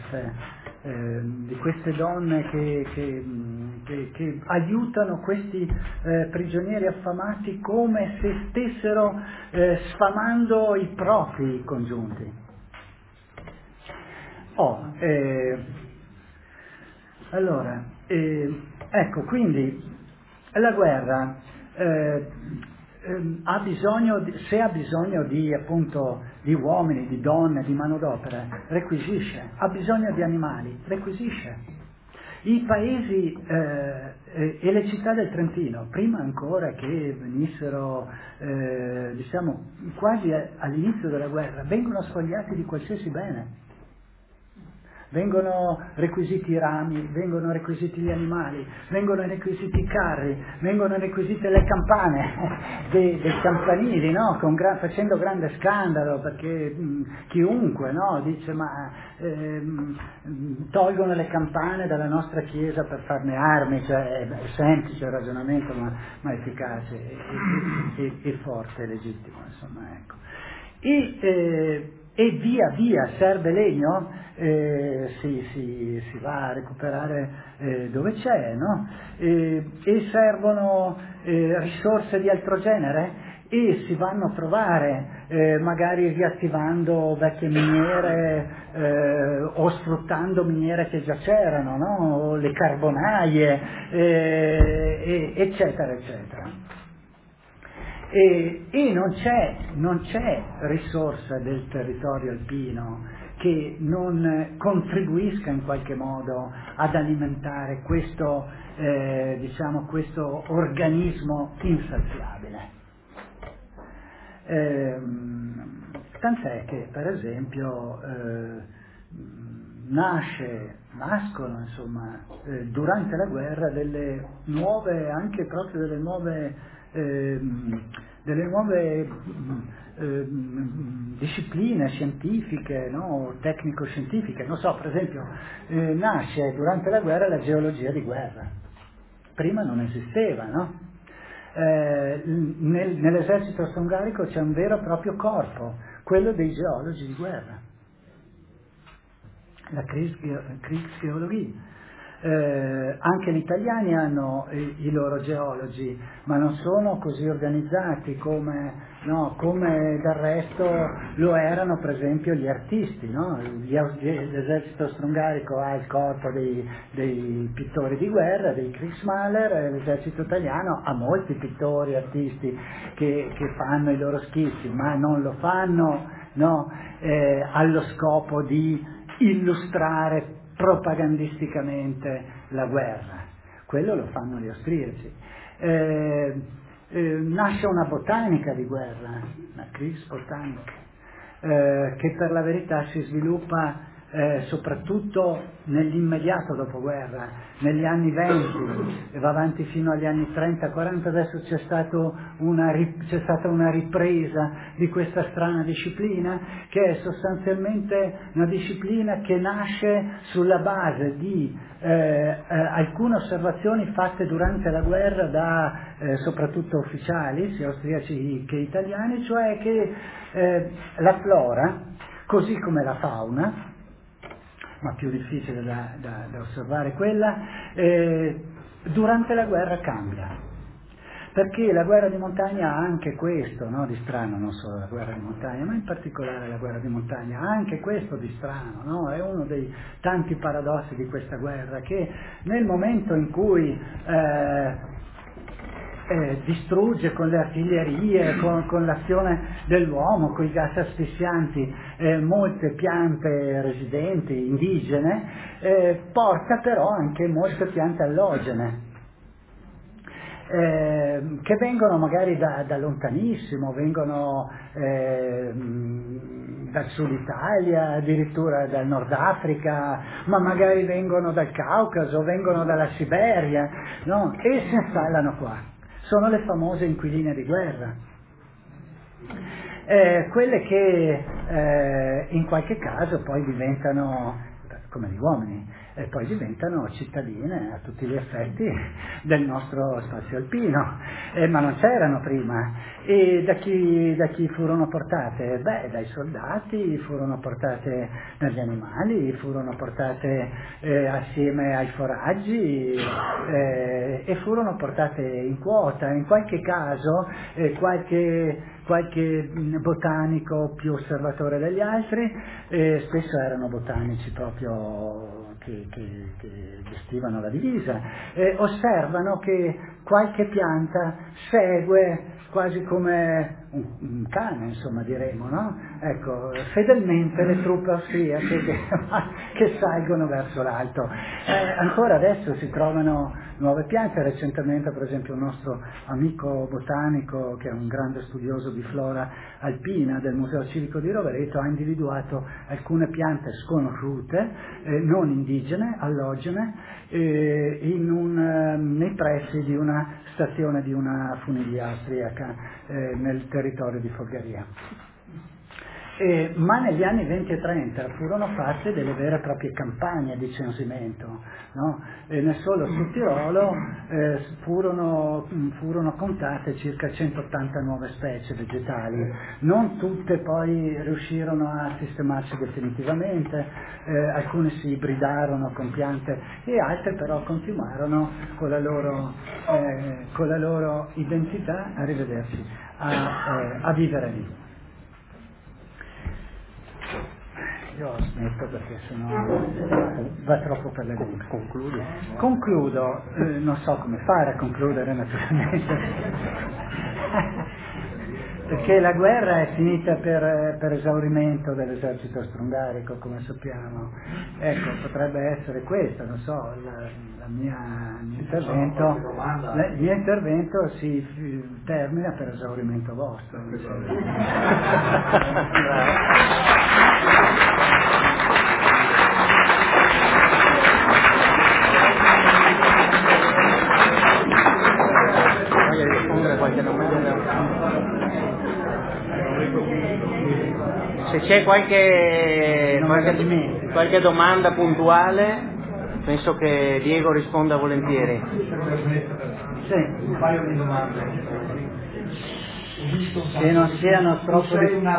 di queste donne che aiutano questi prigionieri affamati come se stessero sfamando i propri congiunti. Allora, ecco, quindi la guerra ha bisogno, se ha bisogno di, appunto, di uomini, di donne, di manodopera, requisisce. Ha bisogno di animali, requisisce. I paesi e le città del Trentino, prima ancora che venissero, diciamo, quasi all'inizio della guerra, vengono spogliati di qualsiasi bene. Vengono requisiti i rami, vengono requisiti gli animali, vengono requisiti i carri, vengono requisite le campane dei campanili, no? Facendo grande scandalo, perché chiunque, no? Dice: ma tolgono le campane dalla nostra chiesa per farne armi. Cioè, è semplice il ragionamento, ma efficace e forte, legittimo, insomma, ecco. E via via serve legno, si va a recuperare dove c'è, no? E servono risorse di altro genere, e si vanno a trovare, magari riattivando vecchie miniere o sfruttando miniere che già c'erano, no? O le carbonaie, eccetera, eccetera. E non c'è risorsa del territorio alpino che non contribuisca in qualche modo ad alimentare questo, diciamo, questo organismo insaziabile. Tant'è che, per esempio, nascono, insomma, durante la guerra delle nuove, anche proprio delle nuove discipline scientifiche, no? Tecnico-scientifiche. Non so, per esempio, nasce durante la guerra la geologia di guerra. Prima non esisteva, no? Nell'esercito austro-ungarico c'è un vero e proprio corpo, quello dei geologi di guerra, la Kriegsgeologie. Anche gli italiani hanno i loro geologi, ma non sono così organizzati come del resto lo erano, per esempio, gli artisti, no? L'esercito austro-ungarico ha il corpo dei pittori di guerra, dei Kriegsmaler, e l'esercito italiano ha molti pittori, artisti che fanno i loro schizzi, ma non lo fanno, no? Allo scopo di illustrare propagandisticamente la guerra. Quello lo fanno gli austriaci. Nasce una botanica di guerra, la Kriegsbotanik, che per la verità si sviluppa soprattutto nell'immediato dopoguerra, negli anni 20, e va avanti fino agli anni 30-40. Adesso c'è stata una ripresa di questa strana disciplina, che è sostanzialmente una disciplina che nasce sulla base di alcune osservazioni fatte durante la guerra da soprattutto ufficiali, sia austriaci che italiani, cioè che la flora, così come la fauna, ma più difficile da osservare quella, durante la guerra cambia. Perché la guerra di montagna ha anche questo, no, di strano, non solo la guerra di montagna, ma in particolare la guerra di montagna ha anche questo di strano, no? È uno dei tanti paradossi di questa guerra, che nel momento in cui distrugge con le artiglierie, con l'azione dell'uomo, con i gas asfissianti, molte piante residenti, indigene, porta però anche molte piante allogene. Che vengono magari da lontanissimo, vengono dal sud Italia, addirittura dal Nord Africa, ma magari vengono dal Caucaso, vengono dalla Siberia, no? E si installano qua. Sono le famose inquiline di guerra. Quelle che in qualche caso poi diventano, come gli uomini, e poi diventano cittadine a tutti gli effetti del nostro spazio alpino, ma non c'erano prima. E da chi furono portate? Beh, dai soldati, furono portate dagli animali, furono portate assieme ai foraggi e furono portate in quota. In qualche caso qualche botanico più osservatore degli altri, spesso erano botanici proprio che vestivano la divisa, osservano che qualche pianta segue quasi come un cane, insomma, diremo, no? Ecco, fedelmente le truppe austriache che salgono verso l'alto. Ancora adesso si trovano nuove piante. Recentemente, per esempio, un nostro amico botanico, che è un grande studioso di flora alpina del Museo Civico di Rovereto, ha individuato alcune piante sconosciute, non indigene, allogene, nei pressi di una stazione di una funivia austriaca nel territorio di Folgaria. Ma negli anni 20 e 30 furono fatte delle vere e proprie campagne di censimento, no? Nel solo Sud Tirolo furono contate circa 180 nuove specie vegetali. Non tutte poi riuscirono a sistemarsi definitivamente, alcune si ibridarono con piante e altre però continuarono con la loro identità, arrivederci, a vivere lì. Io smetto perché sennò va troppo per le lunghe. Concludo, non so come fare a concludere naturalmente, perché la guerra è finita per esaurimento dell'esercito austro-ungarico, come sappiamo. Ecco, potrebbe essere questo, non so, il mio intervento si termina per esaurimento vostro. Voglio rispondere a qualche domanda. Se c'è qualche domanda puntuale, penso che Diego risponda volentieri. Sì. Un paio di domande. Che non siano troppo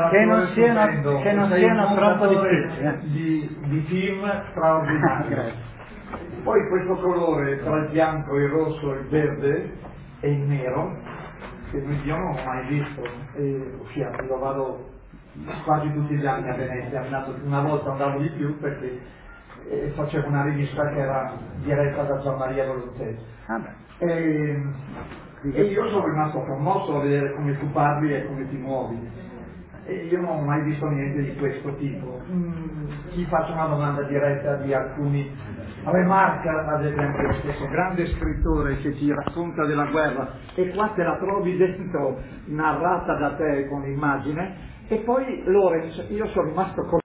difficili. Di film straordinario. Poi questo colore tra il bianco, il rosso, il verde e il nero, che io non ho mai visto, ossia lo vado quasi tutti gli anni a Venezia, una volta andavo di più perché facevo una rivista che era diretta da Gian Maria Volonté. E io sono rimasto commosso a vedere come tu parli e come ti muovi. E io non ho mai visto niente di questo tipo. Ti faccio una domanda diretta di alcuni. Remarca, ad esempio, lo stesso grande scrittore che ti racconta della guerra, e qua te la trovi dentro narrata da te con l'immagine, e poi Lorenz, io sono rimasto